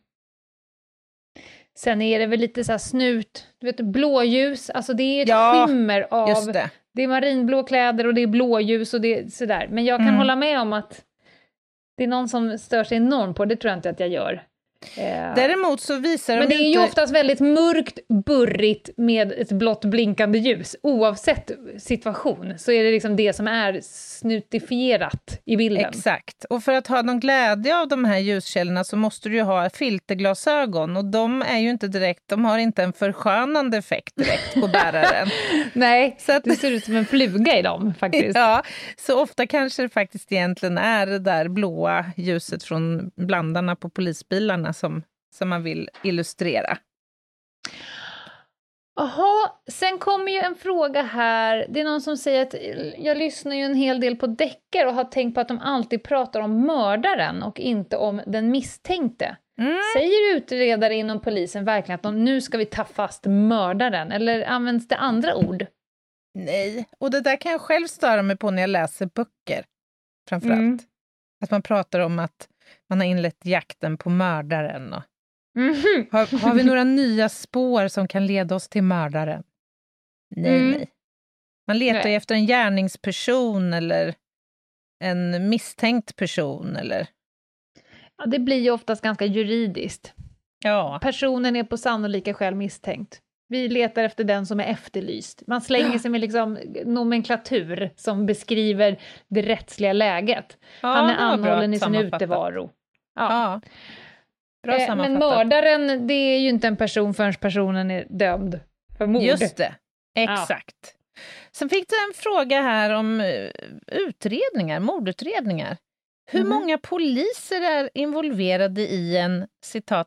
Sen är det väl lite så här snut, du vet, blåljus, alltså det är ett
Ja,
skimmer av,
Just
det.
det.
är marinblå kläder och det är blåljus och det är sådär. Men jag kan
Mm.
hålla med om att det är någon som stör sig enormt på, det tror jag inte att jag gör. Eh,
Däremot så visar
Men
de
det är ju
inte...
oftast väldigt mörkt, burrigt med ett blått blinkande ljus. Oavsett situation så är det liksom det som är snutifierat i bilden.
Exakt. Och för att ha någon glädje av de här ljuskällorna så måste du ju ha filterglasögon. Och de är ju inte direkt, de har inte en förskönande effekt direkt på bäraren.
Nej,
Så att,
det ser ut som en fluga i dem faktiskt.
ja, så ofta kanske det faktiskt egentligen är det där blåa ljuset från blandarna på polisbilarna som, som man vill illustrera.
Jaha, sen kommer ju en fråga här. Det är någon som säger att jag lyssnar ju en hel del på deckare och har tänkt på att de alltid pratar om mördaren och inte om den misstänkte. Mm. Säger utredare inom polisen verkligen att de, nu ska vi ta fast mördaren? Eller används det andra ord?
Nej, och det där kan jag själv störa mig på när jag läser böcker. Framförallt. Mm. Att man pratar om att man har inlett jakten på mördaren. Och mm-hmm. har, har vi några nya spår som kan leda oss till mördaren? Nej, mm. nej. Man letar ju efter en gärningsperson eller en misstänkt person. Eller...
Ja, det blir ju oftast ganska juridiskt.
Ja.
Personen är på sannolika skäl misstänkt. Vi letar efter den som är efterlyst. Man slänger sig med liksom nomenklatur som beskriver det rättsliga läget. Ja, Han är anhållen i sin utevaro. Ja. Ja. Bra eh, men mördaren, det är ju inte en person förrän personen är dömd för mord.
Just det, exakt. Ja. Sen fick du en fråga här om utredningar, mordutredningar. Hur mm. många poliser är involverade i en, citat,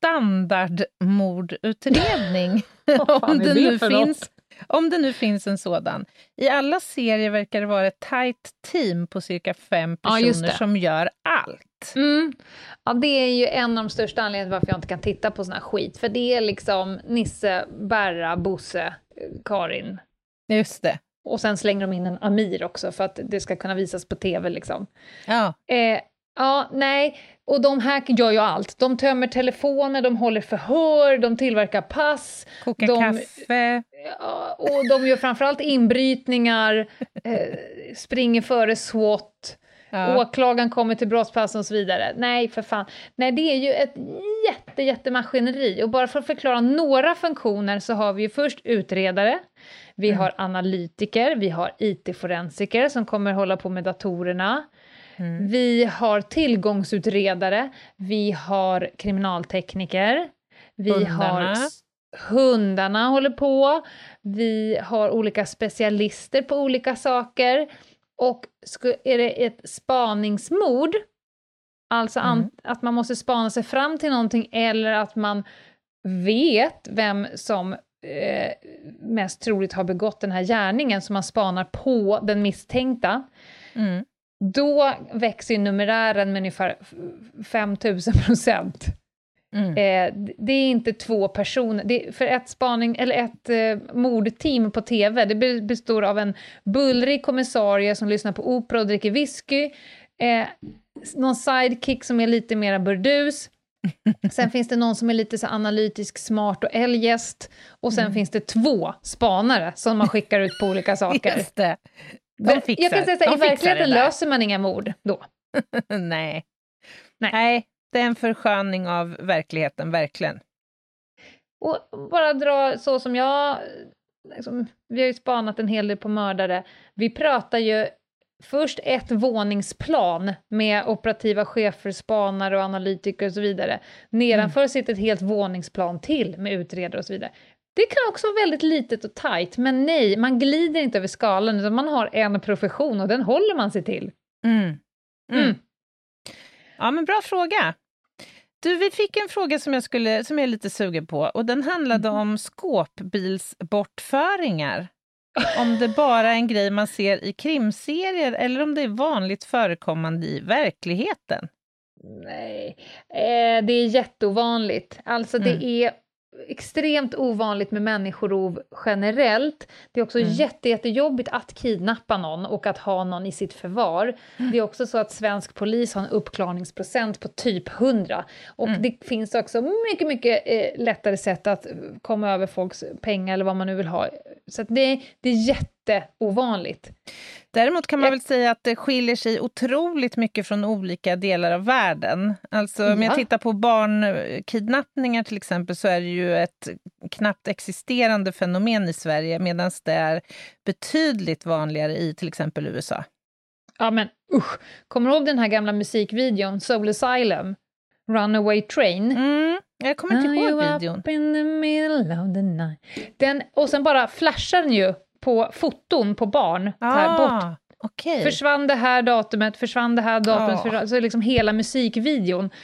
standardmordutredning? om, det nu finns, om det nu finns en sådan. I alla serier verkar det vara ett tajt team på cirka fem personer ja, som gör allt.
Mm. Ja, det är ju en av de största anledningarna varför jag inte kan titta på sån här skit. För det är liksom Nisse, Berra, Bosse, Karin.
Just det.
Och sen slänger de in en Amir också för att det ska kunna visas på tv liksom.
Ja.
Eh, ja, nej. Och de här gör ju allt. De tömmer telefoner, de håller förhör, de tillverkar pass.
Kokar
de,
kaffe.
Ja, och de gör framförallt inbrytningar, eh, springer före SWAT. Ja. Åklagaren kommer till brottsplatsen och så vidare. Nej, för fan. Nej, det är ju ett jätte, jättemaskineri. Och bara för att förklara några funktioner så har vi ju först utredare. Vi mm. har analytiker, vi har I T-forensiker som kommer hålla på med datorerna. Mm. Vi har tillgångsutredare, vi har kriminaltekniker, vi
hundarna.
har hundarna håller på, vi har olika specialister på olika saker. Och är det ett spaningsmord, alltså mm. att man måste spana sig fram till någonting eller att man vet vem som eh, mest troligt har begått den här gärningen som man spanar på den misstänkta, mm. då växer numerären med ungefär fem tusen procent. Mm. Eh, det är inte två personer. Det är för ett spaning eller ett eh, mordteam på tv. Det består av en bullrig kommissarie som lyssnar på opera och dricker whisky. Eh, någon sidekick som är lite mera burdus. Sen finns det någon som är lite så analytisk, smart och eljest. Och sen mm. finns det två spanare som man skickar ut på olika saker.
Just det. De fixar,
jag kan säga så här,
de
i verkligheten löser man inga mord då.
Nej.
Nej.
Nej. Det är en försköning av verkligheten, verkligen.
Och bara dra så som jag... Liksom, vi har ju spanat en hel del på mördare. Vi pratar ju först ett våningsplan med operativa chefer, spanare och analytiker och så vidare. Nedanför mm. sitter ett helt våningsplan till med utredare och så vidare. Det kan också vara väldigt litet och tajt, men nej, man glider inte över skalan utan man har en profession och den håller man sig till.
Mm. Mm. Mm. Ja, men bra fråga. Du, vi fick en fråga som jag, skulle, som jag är lite sugen på och den handlade mm. om skåpbilsbortföringar. Om det bara är en grej man ser i krimserier eller om det är vanligt förekommande i verkligheten.
Nej, eh, det är jätteovanligt. Alltså mm. det är extremt ovanligt med människorov generellt. Det är också mm. jätte, jättejobbigt att kidnappa någon och att ha någon i sitt förvar. Mm. Det är också så att svensk polis har en uppklarningsprocent på typ hundra. Och mm. det finns också mycket, mycket eh, lättare sätt att komma över folks pengar eller vad man nu vill ha. Så att det, det är jätteovanligt.
Däremot kan man väl säga att det skiljer sig otroligt mycket från olika delar av världen. Alltså ja. Om jag tittar på barnkidnappningar till exempel så är det ju ett knappt existerande fenomen i Sverige medan det är betydligt vanligare i till exempel U S A.
Ja men usch, kommer du ihåg den här gamla musikvideon Soul Asylum? Runaway Train?
Mm, jag kommer inte ihåg videon.
Up in the middle of the night. Den, och sen bara flashar den ju på foton på barn ah, här bort.
Okay.
Försvann det här datumet, försvann det här datumet, ah. försvann, så liksom hela musikvideon.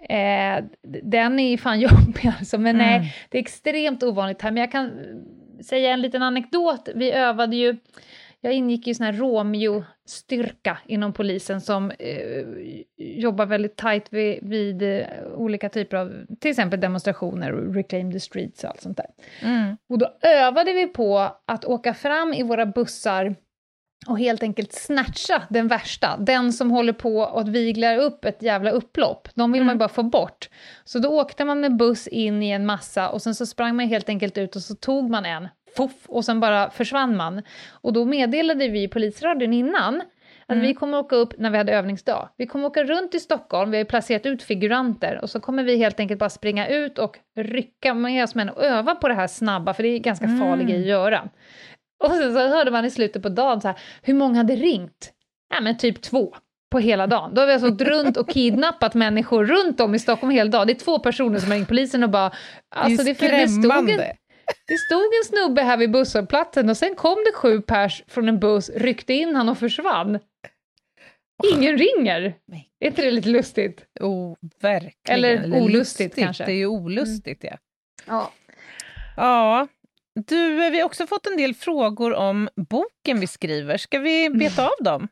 Eh, den är ju fan jobbig alltså, men
Mm.
nej, det är extremt ovanligt här. Men jag kan säga en liten anekdot. Vi övade ju, jag ingick i sån här Romeo-styrka inom polisen som eh, jobbar väldigt tajt vid, vid eh, olika typer av, till exempel demonstrationer och Reclaim the Streets och allt sånt där.
Mm.
Och då övade vi på att åka fram i våra bussar och helt enkelt snatcha den värsta. Den som håller på att vigla upp ett jävla upplopp. De vill
Mm.
man ju bara få bort. Så då åkte man med buss in i en massa och sen så sprang man helt enkelt ut och så tog man en. Fuff, och sen bara försvann man. Och då meddelade vi i polisradion innan att
Mm.
vi kommer åka upp när vi hade övningsdag. Vi kommer åka runt i Stockholm, vi har placerat ut figuranter och så kommer vi helt enkelt bara springa ut och rycka med oss män och öva på det här snabba, för det är ganska
Mm.
farlig grej att göra. Och sen så hörde man i slutet på dagen så här, hur många hade ringt? Ja, men typ två på hela dagen. Då har vi alltså åkt runt och kidnappat människor runt om i Stockholm hela dagen. Det är två personer som har ringt polisen och bara... Alltså,
det är
det, det, stod
skrämmande.
en, det stod en snubbe här vid busshållplatsen och sen kom det sju pers från en buss, ryckte in han och försvann. Ingen ringer. Är inte det lite lustigt?
Oh, verkligen.
Eller olustigt kanske.
Det är ju olustigt, ja.
Ja.
Ja. Du, vi har också fått en del frågor om boken vi skriver. Ska vi beta av dem?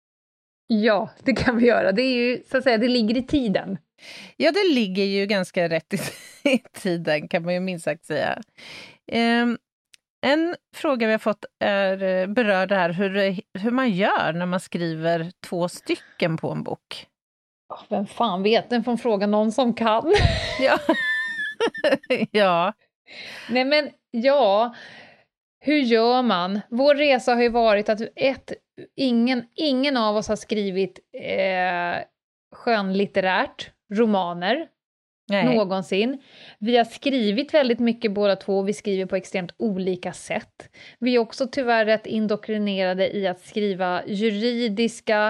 Ja, det kan vi göra. Det är ju, så att säga, det ligger i tiden.
Ja, det ligger ju ganska rätt i, i tiden, kan man ju minst sagt säga. Um, en fråga vi har fått är, berör det här hur, hur man gör när man skriver två stycken på en bok.
Oh, vem fan vet, den får fråga någon som kan.
Ja. Ja.
Nej men, ja, hur gör man? Vår resa har ju varit att ett, ingen, ingen av oss har skrivit eh, skönlitterärt, romaner,
Nej.
någonsin. Vi har skrivit väldigt mycket båda två, vi skriver på extremt olika sätt. Vi är också tyvärr rätt indoktrinerade i att skriva juridiska,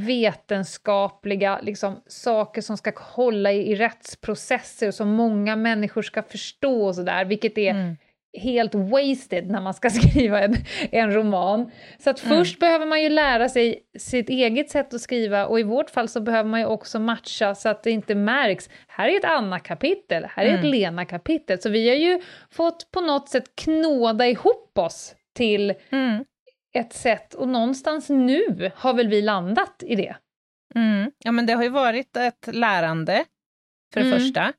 vetenskapliga liksom, saker som ska hålla i, i rättsprocesser som många människor ska förstå och sådär, vilket är
Mm.
helt wasted när man ska skriva en, en roman. Så att
Mm.
först behöver man ju lära sig sitt eget sätt att skriva, och i vårt fall så behöver man ju också matcha så att det inte märks. Här är ett Anna-kapitel, här är
Mm.
ett Lena-kapitel. Så vi har ju fått på något sätt knåda ihop oss till
Mm.
ett sätt, och någonstans nu har väl vi landat i det.
Mm. Ja, men det har ju varit ett lärande, för det
Mm.
första.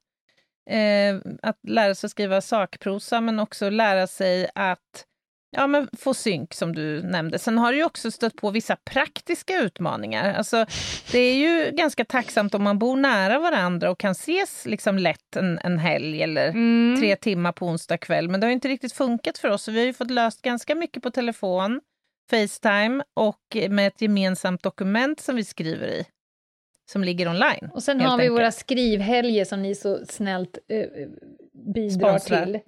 Eh, att lära sig skriva sakprosa, men också lära sig att ja, men få synk, som du nämnde. Sen har det ju också stött på vissa praktiska utmaningar. Alltså, det är ju ganska tacksamt om man bor nära varandra och kan ses liksom lätt en, en helg eller
Mm.
tre timmar på onsdag kväll. Men det har ju inte riktigt funkat för oss. Så vi har ju fått löst ganska mycket på telefon, FaceTime och med ett gemensamt dokument som vi skriver i. Som ligger online.
Och sen
helt
har vi
enkelt.
våra skrivhelger som ni så snällt eh, bidrar
Sponsrar.
till.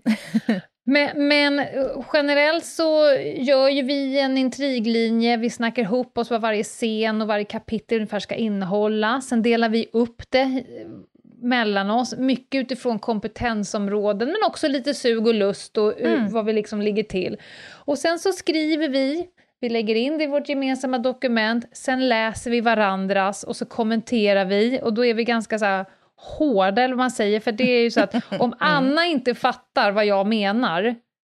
Men, men eh, generellt så gör ju vi en intriglinje, vi snackar ihop oss vad varje scen och varje kapitel ungefär ska innehålla. Sen delar vi upp det eh, mellan oss, mycket utifrån kompetensområden, men också lite sug och lust och uh,
Mm.
vad vi liksom ligger till. Och sen så skriver vi, vi lägger in det i vårt gemensamma dokument, sen läser vi varandras och så kommenterar vi, och då är vi ganska så här hårda, eller vad man säger, för det är ju så att om Anna inte fattar vad jag menar,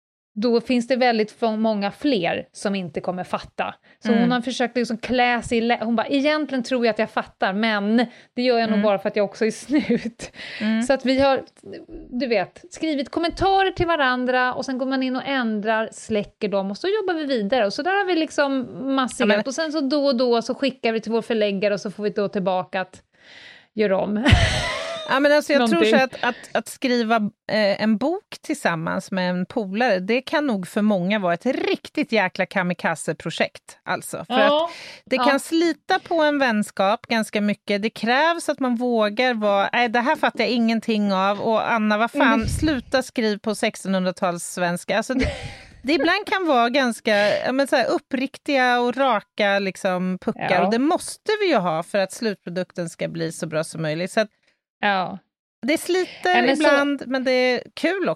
då finns det väldigt få- många fler som inte kommer fatta. Så
Mm.
hon har försökt liksom klä sig i lä- hon bara, egentligen tror jag att jag fattar, men det gör jag nog
Mm.
bara för att jag också är snut.
Mm.
Så att vi har, du vet, skrivit kommentarer till varandra och sen går man in och ändrar, släcker dem och så jobbar vi vidare. Och så där har vi liksom masserat.
Ja, men-
Och sen så då och då så skickar vi till vår förläggare och så får vi då tillbaka att göra om.
Ja, men alltså jag tror
Någonting.
så att, att, att skriva eh, en bok tillsammans med en polare, det kan nog för många vara ett riktigt jäkla kamikaze-projekt. Alltså. För att det
ja.
kan slita på en vänskap ganska mycket. Det krävs att man vågar vara, nej det här fattar jag ingenting av, och Anna, vad fan,
Mm.
sluta skriva på sextonhundratals svenska. Alltså det, det ibland kan vara ganska ja, men så här, uppriktiga och raka liksom, puckar,
Ja.
och det måste vi ju ha för att slutprodukten ska bli så bra som möjligt. Så att
Ja.
det sliter
Ja, men så-
ibland, men det är kul också.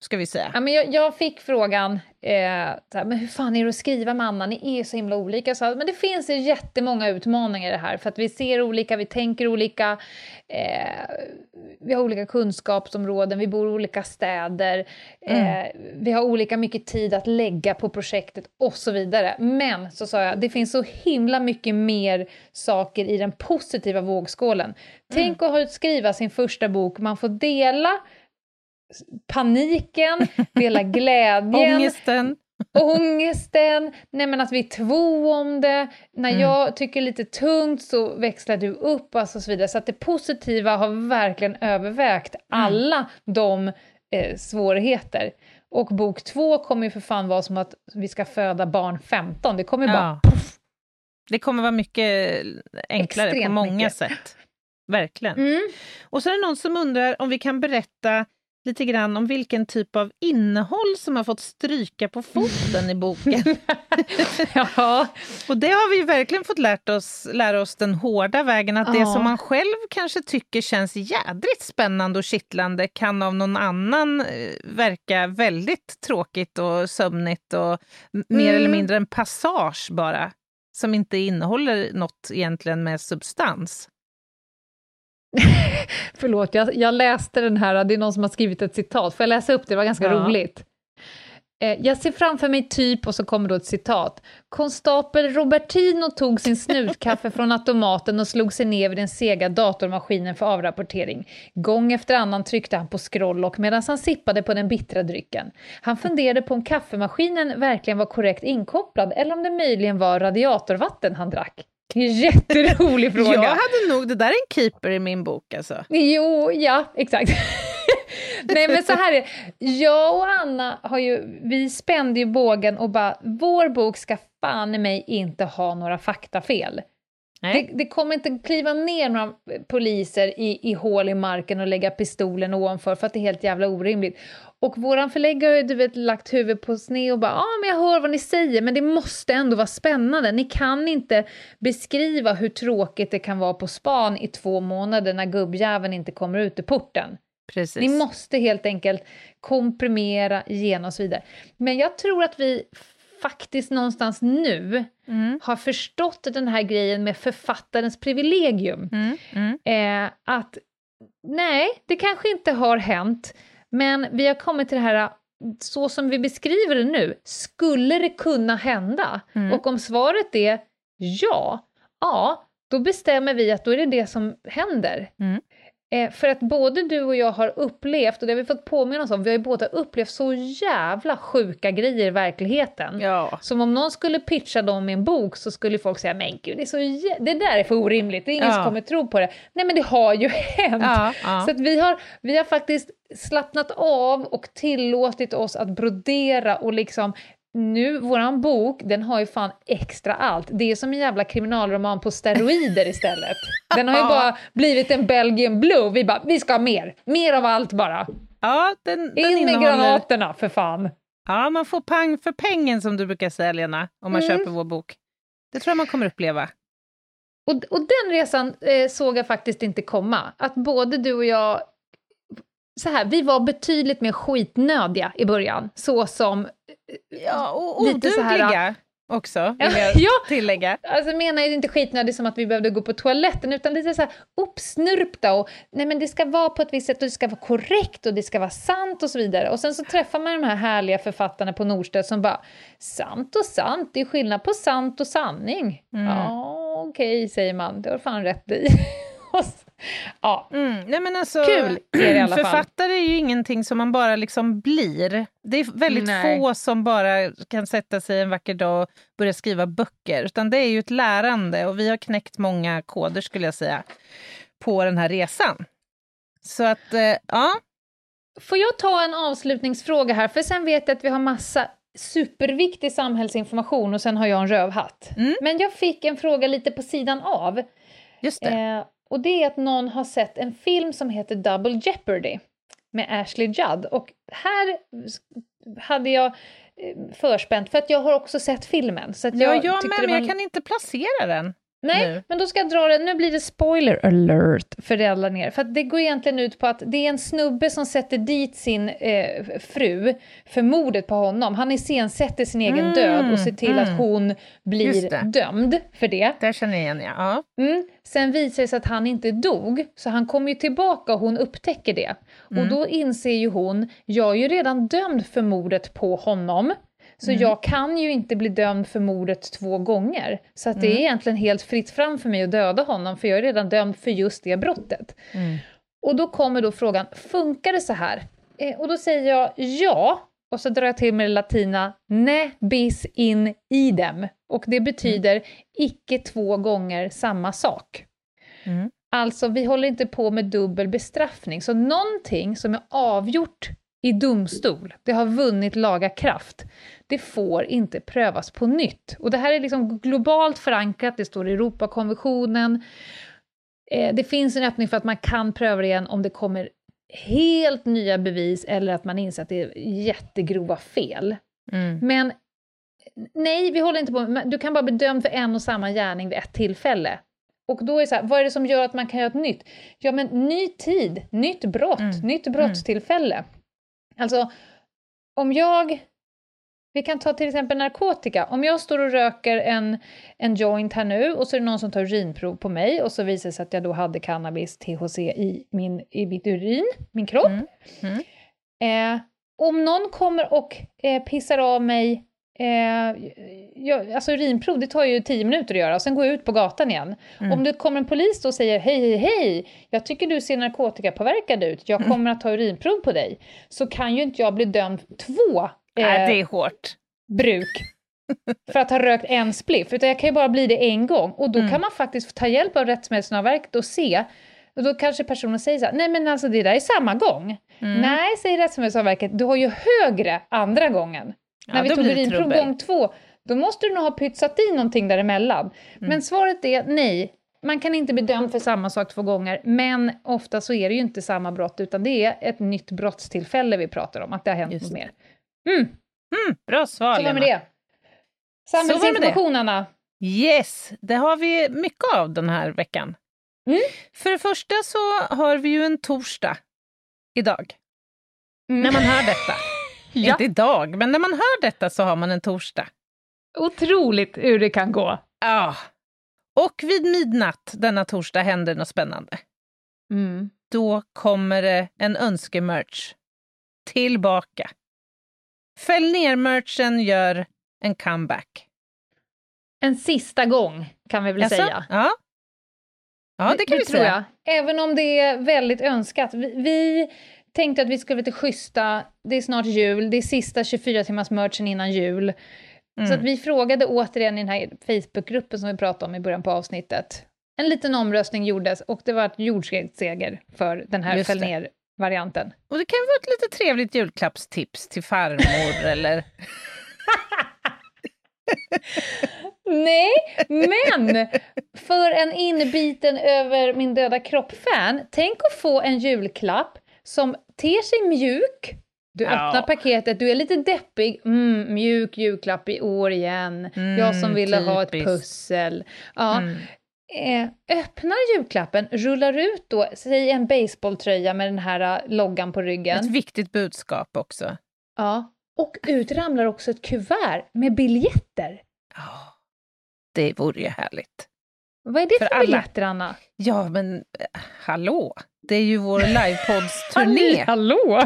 ska vi säga.
Ja, men jag, jag fick frågan, eh, så här, men hur fan är det att skriva med Anna? Ni är så himla olika. Så, men det finns ju jättemånga utmaningar i det här. För att vi ser olika, vi tänker olika. Eh, vi har olika kunskapsområden, vi bor i olika städer. Eh, mm. Vi har olika mycket tid att lägga på projektet och så vidare. Men, så sa jag, det finns så himla mycket mer saker i den positiva vågskålen. Mm. Tänk att ha skriva sin första bok. Man får dela paniken, dela glädjen,
ångesten,
ångesten, nej men att vi är två om det, när mm. jag tycker lite tungt så växlar du upp och så vidare, så att det positiva har verkligen övervägt mm. alla de eh, svårigheter. Och bok två kommer ju för fan vara som att vi ska föda barn femton, det kommer ju
ja.
bara puff.
Det kommer vara mycket enklare Extremt på många mycket. sätt. Verkligen. Mm. Och så är det någon som undrar om vi kan berätta lite grann om vilken typ av innehåll som har fått stryka på foten i boken.
Ja.
Och det har vi ju verkligen fått lärt oss, lära oss den hårda vägen, att ja. det som man själv kanske tycker känns jädrigt spännande och kittlande kan av någon annan eh, verka väldigt tråkigt och sömnigt och mm. mer eller mindre en passage bara, som inte innehåller något egentligen med substans.
Förlåt, jag, jag läste den här, det är någon som har skrivit ett citat. Får jag läsa upp det? Det var ganska ja. roligt. Eh, jag ser framför mig typ, och så kommer då ett citat. Konstapel Robertino tog sin snutkaffe från automaten och slog sig ner vid den sega datormaskinen för avrapportering. Gång efter annan tryckte han på scrolllock medan han sippade på den bittra drycken. Han funderade på om kaffemaskinen verkligen var korrekt inkopplad eller om det möjligen var radiatorvatten han drack. Det är en jätterolig fråga.
Jag hade nog, det där är en keeper i min bok alltså.
Jo, ja, exakt. Nej, men så här är jag och Anna har ju, vi spände ju bågen och bara, vår bok ska fan i mig inte ha några faktafel. Det, det kommer inte kliva ner några poliser i, i hål i marken och lägga pistolen ovanför, för att det är helt jävla orimligt. Och våran förläggare har ju, du vet, lagt huvudet på sned och bara, ja ah, men jag hör vad ni säger, men det måste ändå vara spännande. Ni kan inte beskriva hur tråkigt det kan vara på span i två månader när gubbjäveln inte kommer ut i porten.
Precis.
Ni måste helt enkelt komprimera igen och så vidare. Men jag tror att vi faktiskt någonstans nu mm. har förstått den här grejen med författarens privilegium. Mm. Mm. Eh, att nej, det kanske inte har hänt, men vi har kommit till det här, så som vi beskriver det nu, skulle det kunna hända? Mm. Och om svaret är ja, ja, då bestämmer vi att då är det det som händer. Mm. Eh, för att både du och jag har upplevt, och det har vi fått påminna oss om, vi har ju båda upplevt så jävla sjuka grejer i verkligheten. Ja. Som om någon skulle pitcha dem i en bok så skulle folk säga, men gud, det, är så jä- det där är för orimligt, det är ingen ja. som kommer tro på det. Nej, men det har ju hänt. Ja, ja. Så att vi har, vi har faktiskt slappnat av och tillåtit oss att brodera och liksom, nu, våran bok, den har ju fan extra allt. Det är som en jävla kriminalroman på steroider istället. Den har ju bara blivit en Belgian Blue. Vi bara, vi ska ha mer. Mer av allt bara.
Ja, den, den
In
innehåller...
med granaterna, för fan.
Ja, man får pang för pengen, som du brukar säga, Lena, om man mm. köper vår bok. Det tror jag man kommer uppleva.
Och, och den resan eh, såg jag faktiskt inte komma. Att både du och jag, så här, vi var betydligt mer skitnödiga i början. Så som
ja, och odugliga också, vill jag ja, tillägga.
Alltså menar jag inte skitnödig som att vi behövde gå på toaletten, utan lite så här uppsnurpta och nej, men det ska vara på ett visst sätt och det ska vara korrekt och det ska vara sant och så vidare. Och sen så träffar man de här härliga författarna på Nordstöd som bara, sant och sant, det är skillnad på sant och sanning. Mm. Ja, okej, okay, säger man. Det har fan rätt i. Ja.
Mm. Nej, men alltså,
kul är det i alla fall.
Författare är ju ingenting som man bara liksom blir. Det är väldigt Nej. få som bara kan sätta sig en vacker dag och börja skriva böcker. Utan det är ju ett lärande, och vi har knäckt många koder, skulle jag säga, på den här resan. Så att, eh, ja.
Får jag ta en avslutningsfråga här? För sen vet jag att vi har massa superviktig samhällsinformation och sen har jag en rövhatt. Mm. Men jag fick en fråga lite på sidan av.
Just det.
Eh, och det är att någon har sett en film som heter Double Jeopardy med Ashley Judd. Och här hade jag förspänt, för att jag har också sett filmen. Så att jag
ja, jag
med,
men
man...
jag kan inte placera den.
Nej,
nu.
men då ska jag dra det. Nu blir det spoiler alert för det alla ner. För att det går egentligen ut på att det är en snubbe som sätter dit sin eh, fru för mordet på honom. Han iscensätter sin egen
Mm,
död och ser till
mm.
att hon
Just
blir
det.
dömd för det.
Där känner jag igen, ja. ja.
Mm. Sen visar det sig att han inte dog, så han kommer ju tillbaka och hon upptäcker det.
Mm.
Och då inser ju hon, jag är ju redan dömd för mordet på honom. Så
Mm.
jag kan ju inte bli dömd för mordet två gånger. Så att det är
Mm.
egentligen helt fritt fram för mig att döda honom, för jag är redan dömd för just det brottet.
Mm.
Och då kommer då frågan, funkar det så här? Eh, och då säger jag ja, och så drar jag till med det latina, ne bis in idem. Och det betyder mm. icke två gånger samma sak.
Mm.
Alltså, vi håller inte på med dubbel bestraffning. Så någonting som är avgjort i domstol, det har vunnit laga kraft, det får inte prövas på nytt. Och det här är liksom globalt förankrat, det står i Europakonventionen. Eh, det finns en öppning för att man kan pröva det igen om det kommer helt nya bevis eller att man inser att det är jättegrova fel.
Mm.
Men nej, vi håller inte på. Du kan bara bli dömd för en och samma gärning vid ett tillfälle. Och då är det så här, vad är det som gör att man kan göra ett nytt? Ja, men ny tid, nytt brott,
Mm.
nytt brottstillfälle. Mm. Alltså, om jag... Vi kan ta till exempel narkotika. Om jag står och röker en, en joint här nu och så är det någon som tar urinprov på mig och så visar det sig att jag då hade cannabis T H C i, min, i mitt urin, min kropp.
Mm. Mm.
Eh, om någon kommer och eh, pissar av mig, eh, jag, alltså urinprov, det tar ju tio minuter att göra och sen går jag ut på gatan igen.
Mm.
Om det kommer en polis då och säger hej, hej, hej, jag tycker du ser narkotikapåverkad ut, jag kommer att ta urinprov på dig, så kan ju inte jag bli dömd två
Äh,
eh,
det är hårt.
bruk för att ha rökt en spliff, utan jag kan ju bara bli det en gång. Och då
Mm.
kan man faktiskt ta hjälp av Rättsmedicinalverket och se, och då kanske personen säger så här, nej men alltså det där är samma gång.
Mm.
Nej, säger Rättsmedicinalverket, du har ju högre andra gången.
Ja,
När vi
då
tog
blir det
urinprov
trubbel.
gång två, då måste du nog ha pytsat i någonting däremellan.
Mm.
Men svaret är nej. Man kan inte bli dömd för samma sak två gånger, men ofta så är det ju inte samma brott, utan det är ett nytt brottstillfälle vi pratar om, att det har hänt
Just
något
det.
mer. Mm.
Mm, bra svar,
Så var med
Lena.
det. Samhällsinformation, Anna.
Yes, det har vi mycket av den här veckan.
Mm.
För det första så har vi ju en torsdag idag.
Mm.
När man hör detta.
Ja.
Inte idag, men när man hör detta så har man en torsdag.
Otroligt hur det kan gå.
Ja. Och vid midnatt denna torsdag händer något spännande.
Mm.
Då kommer det en önskemerch tillbaka. Fäll ner-merchen gör en comeback.
En sista gång kan vi väl
Jaså?
säga.
Ja. Ja, det kan vi
tror
säga.
jag. Även om det är väldigt önskat. Vi, vi tänkte att vi skulle vara lite schyssta. Det är snart jul. Det är sista tjugofyra timmars merchen innan jul.
Mm.
Så att vi frågade återigen i den här Facebookgruppen som vi pratade om i början på avsnittet. En liten omröstning gjordes och det var ett jordskredsseger för den här
Just det.
fäll ner-varianten.
Och det kan vara ett lite trevligt julklappstips till farmor eller...
Nej, men för en inbiten över min döda kropp-fan, tänk att få en julklapp som ter sig mjuk. Du
Ja.
öppnar paketet, du är lite deppig. Mm, mjuk julklapp i år igen.
Mm,
jag som ville ha ett
typiskt.
pussel. Ja.
Mm.
Eh, öppnar julklappen, rullar ut då, säg en baseballtröja med den här uh, loggan på ryggen.
Ett viktigt budskap också.
Ja. Och ut ramlar också ett kuvert med biljetter.
Ja, det vore ju härligt.
Vad är det för,
För alla.
biljetter, Anna?
Ja, men eh, hallå, det är ju vår livepods-turné.
Hallå!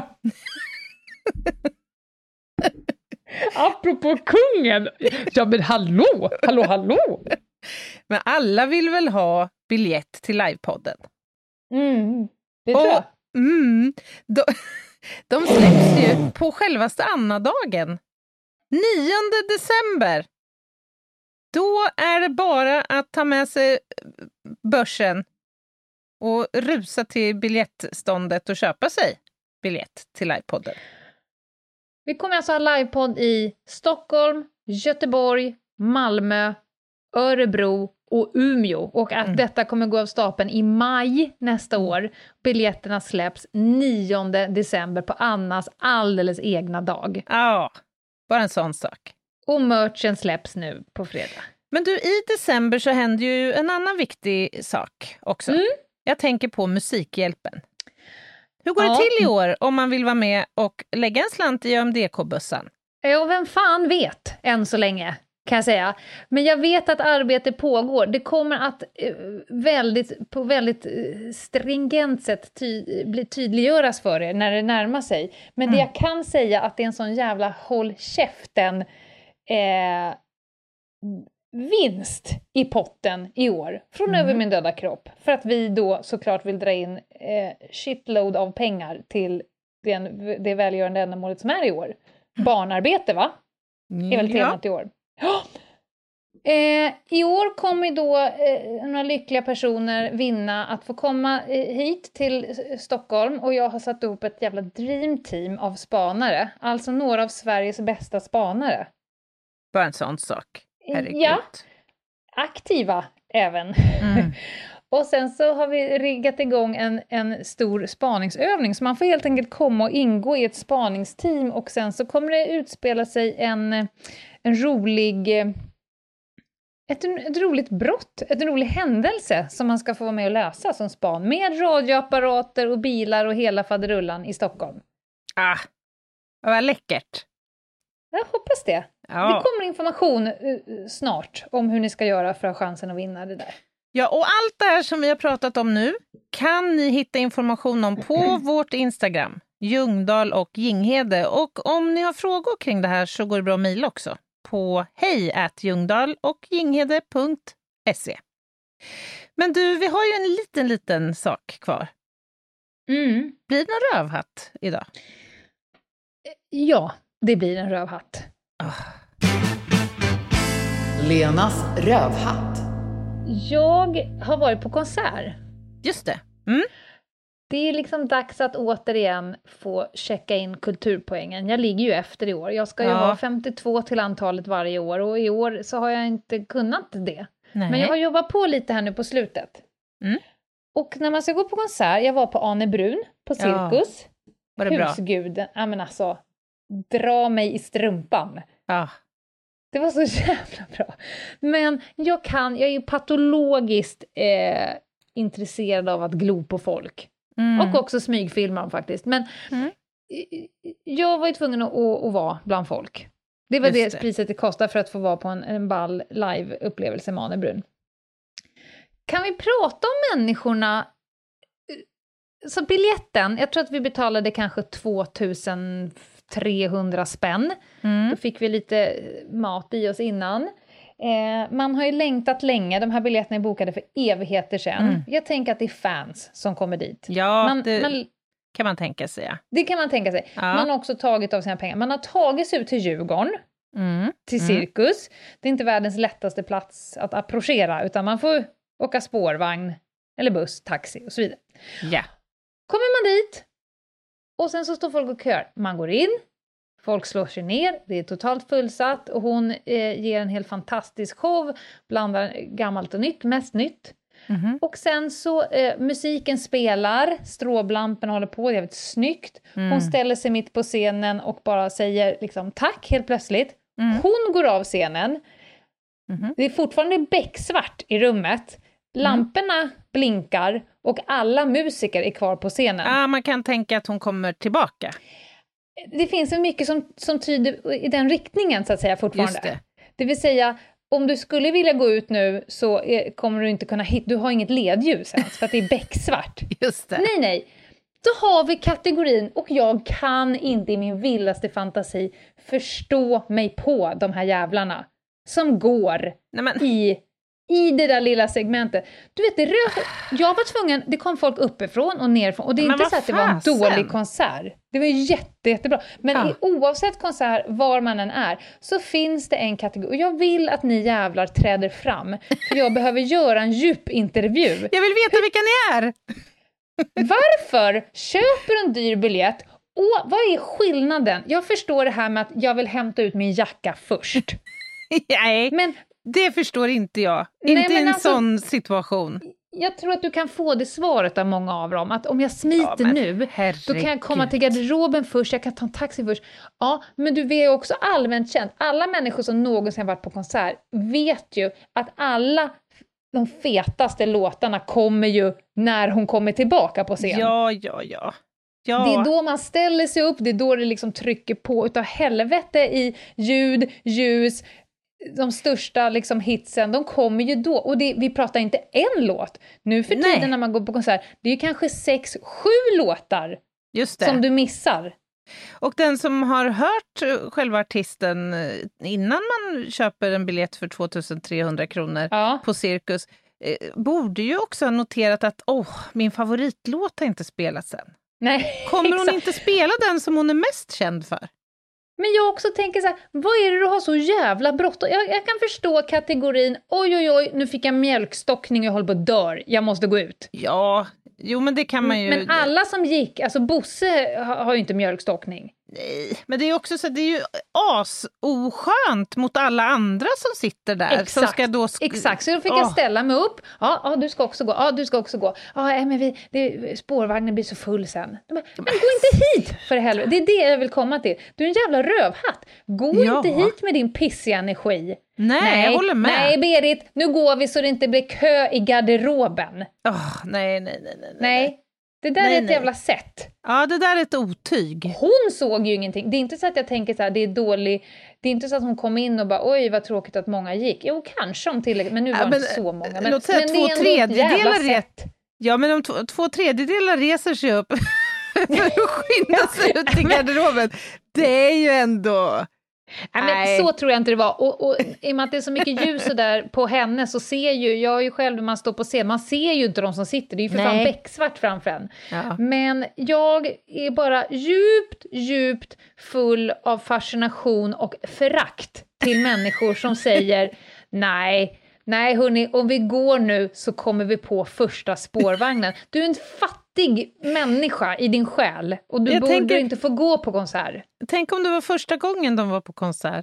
Apropå kungen! Ja, men hallå, hallå, hallå!
Men alla vill väl ha biljett till livepodden?
Mm, det tror jag.
Och, mm, de, de släpps ju på självaste Annadagen. nionde december. Då är det bara att ta med sig börsen och rusa till biljettståndet och köpa sig biljett till livepodden.
Vi kommer alltså ha livepodd i Stockholm, Göteborg, Malmö, Örebro och Umeå. Och att
Mm.
detta kommer gå av stapeln i maj nästa år. Biljetterna släpps nionde december på Annas alldeles egna dag.
Ja, bara en sån sak.
Och merchen släpps nu på fredag.
Men du, i december så händer ju en annan viktig sak också. Mm. Jag tänker på Musikhjälpen. Hur går ja. det till i år om man vill vara med och lägga en slant i Ö M D K-bussen?
Ja, vem fan vet än så länge, kan jag säga. Men jag vet att arbete pågår. Det kommer att eh, väldigt, på väldigt eh, stringent sätt ty- bli tydliggöras för er när det närmar sig. Men mm. det jag kan säga att det är en sån jävla håll käften eh, vinst i potten i år från mm. Över min döda kropp. För att vi då såklart vill dra in eh, shitload av pengar till den, det välgörande ändamålet som är i år. Barnarbete, va? Mm, är väl temat ja. i år. Oh! Eh, I år kommer då eh, några lyckliga personer vinna att få komma eh, hit till Stockholm. Och jag har satt ihop ett jävla dreamteam av spanare. Alltså några av Sveriges bästa spanare.
Bara en sån sak. Herregud.
Ja, aktiva även. Mm. Och sen så har vi riggat igång en, en stor spaningsövning. Så man får helt enkelt komma och ingå i ett spaningsteam. Och sen så kommer det utspela sig en, en rolig... Ett, ett roligt brott, ett rolig händelse som man ska få vara med och lösa som span. Med radioapparater och bilar och hela faderullan i Stockholm.
Ah, vad läckert.
Jag hoppas det. Ja. Det kommer information uh, snart om hur ni ska göra för att ha chansen att vinna det där.
Ja, och allt det här som vi har pratat om nu kan ni hitta information om på vårt Instagram, Ljungdahl och Ginghede. Och om ni har frågor kring det här så går det bra att mejla också på hej at ljungdahl och ginghede punkt se. Men du, vi har ju en liten, liten sak kvar.
Mm.
Blir det någon rövhatt idag?
Ja, det blir en rövhatt.
Oh.
Lenas rövhatt.
Jag har varit på konsert.
Just det. Mm.
Det är liksom dags att återigen få checka in kulturpoängen. Jag ligger ju efter i år. Jag ska ju ja. ha femtiotvå till antalet varje år. Och i år så har jag inte kunnat det. Nej. Men jag har jobbat på lite här nu på slutet.
Mm.
Och när man ska gå på konsert. Jag var på Arne Brun på Cirkus.
Ja. Var det bra?
Husguden. Ja men alltså. Dra mig i strumpan.
Ja.
Det var så jävla bra. Men jag kan. Jag är ju patologiskt eh, intresserad av att glo på folk. Mm. Och också smygfilmar faktiskt. Men mm. jag var ju tvungen att, att, att vara bland folk. Det var det, det priset det kostar för att få vara på en, en ball live-upplevelse med Arne Brun. Kan vi prata om människorna? Så biljetten, jag tror att vi betalade kanske tvåtusen trehundra spänn. Mm. Då fick vi lite mat i oss innan. Eh, man har ju längtat länge. De här biljetterna är bokade för evigheter sedan. Mm. Jag tänker att det är fans som kommer dit.
Ja,
man,
det
man,
kan man tänka sig. Ja.
Det kan man tänka sig. Ja. Man har också tagit av sina pengar. Man har tagit sig ut till Djurgården.
Mm.
Till Cirkus. Mm. Det är inte världens lättaste plats att approchera. Utan man får åka spårvagn. Eller buss, taxi och så vidare.
Ja.
Kommer man dit. Och sen så står folk och kör. Man går in. Folk slår sig ner, det är totalt fullsatt och hon eh, ger en helt fantastisk show, blandar gammalt och nytt, mest nytt.
Mm-hmm.
Och sen så, eh, musiken spelar, stråblampen håller på, det är väldigt snyggt. Mm. Hon ställer sig mitt på scenen och bara säger liksom tack helt plötsligt. Mm. Hon går av scenen, mm-hmm. det är fortfarande becksvart i rummet. Lamporna mm. blinkar och alla musiker är kvar på scenen.
Ah, man kan tänka att hon kommer tillbaka.
Det finns så mycket som, som tyder i den riktningen så att säga fortfarande.
Just det.
Det vill säga, om du skulle vilja gå ut nu så är, kommer du inte kunna hitta, du har inget ledljus ens för att det är becksvart.
Just det.
Nej, nej. Då har vi kategorin och jag kan inte i min villaste fantasi förstå mig på de här jävlarna som går
nej, men...
i... I det där lilla segmentet. Du vet, det rör, jag var tvungen, det kom folk uppifrån och nerifrån. Och det är
men
inte så att det var en dålig konsert. Det var jätte, jättebra. Men ja. i, oavsett konsert, var man än är, så finns det en kategori. Och jag vill att ni jävlar träder fram. För jag behöver göra en djup intervju.
Jag vill veta vilka ni är.
Varför köper en dyr biljett? Och vad är skillnaden? Jag förstår det här med att jag vill hämta ut min jacka först.
Nej.
Men
det förstår inte jag. Nej, inte i en alltså, sån situation.
jag tror att du kan få det svaret av många av dem. Att om jag smiter
Ja, men
nu,
herregud.
då kan jag komma till garderoben först, jag kan ta en taxi först. Ja, men du vet också allmänt känt. Alla människor som någonsin har varit på konsert vet ju att alla de fetaste låtarna kommer ju när hon kommer tillbaka på scen.
Ja, ja, ja. Ja.
Det är då man ställer sig upp, det är då det liksom trycker på utav helvete i ljud, ljus, de största liksom hitsen, de kommer ju då. Och det, vi pratar inte en låt. Nu för
Nej.
tiden när man går på konsert, det är ju kanske sex, sju låtar
Just det.
som du missar.
Och den som har hört själva artisten innan man köper en biljett för tvåtusen kronor
Ja.
på Cirkus eh, borde ju också ha noterat att åh, min favoritlåt har inte spelats än.
Nej,
Kommer hon
exakt.
inte spela den som hon är mest känd för?
Men jag också tänker så här, vad är det du har så jävla bråttom? Jag, jag kan förstå kategorin, oj oj oj, nu fick jag mjölkstockning och jag håller på att dör, jag måste gå ut.
Ja, jo men det kan man ju...
Men alla som gick, alltså Bosse har, har ju inte mjölkstockning.
Nej, men det är också så, det är ju asoskönt mot alla andra som sitter där.
Exakt,
som ska då sk-
exakt. Så då fick
Åh.
jag ställa mig upp. Ja, ja, du ska också gå. Ja, du ska också gå. Ja, nej, men vi, det, spårvagnen blir så full sen. Men, men gå inte hit för helvete. Det är det jag vill komma till. Du är en jävla rövhatt. Gå
Ja.
inte hit med din pissiga energi.
Nej, jag håller med.
Nej, Berit, nu går vi så det inte blir kö i garderoben.
Åh, nej, nej, nej, nej.
Nej, det där
Nej,
är ett
nej.
jävla sätt.
Ja, det där är ett otyg.
Hon såg ju ingenting. Det är inte så att jag tänker så här, det är dålig. Det är inte så att hon kom in och bara, oj vad tråkigt att många gick. Jo, kanske om tillräckligt, men nu var
Ja,
det
men,
inte så många. Men,
låt säga
men
två
det är ändå ett jävla
tredjedelar rätt.
sätt.
Ja, men om två, två tredjedelar reser sig upp för att skynda sig ut i garderoben. Det är ju ändå...
Nej, men
Nej.
så tror jag inte det var. Och, och i och med att det är så mycket ljus och där på henne så ser ju, jag är ju själv när man står på scen, man ser ju inte de som sitter, det är ju för fan
Nej.
becksvart framför en.
Ja.
Men jag är bara djupt, djupt full av fascination och förakt till människor som säger nej, nej hörni, om vi går nu så kommer vi på första spårvagnen. Du är en fattig människa i din själ och du
Jag
borde
tänker-
inte få gå på konsert.
Tänk om det var första gången de var på konsert.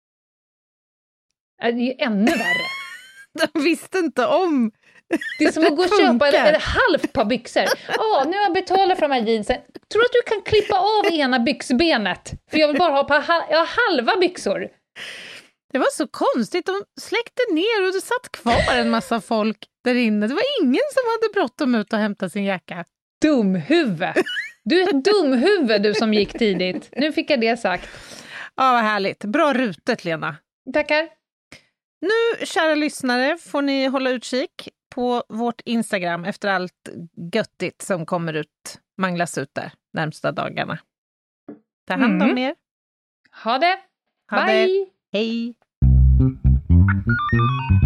Det är ju ännu värre.
De visste inte om.
Det är som att gå och
Det
köpa
funkar.
ett, ett halvt par byxor. Ja, nu har jag betalat för de här jeansen. Tror du att du kan klippa av ena byxbenet? För jag vill bara ha på ha- jag har halva byxor.
Det var så konstigt. De släckte ner och det satt kvar en massa folk där inne. Det var ingen som hade bråttom ut och hämta sin jacka.
Dumhuvud. Du är ett dumhuvud, du som gick tidigt. Nu fick jag det sagt.
Ja, vad härligt. Bra rutet, Lena.
Tackar.
Nu, kära lyssnare, får ni hålla utkik på vårt Instagram efter allt göttigt som kommer ut, manglas ut där närmsta dagarna. Ta hand om
Mm.
er.
Ha det.
Ha
Bye.
det. Hej.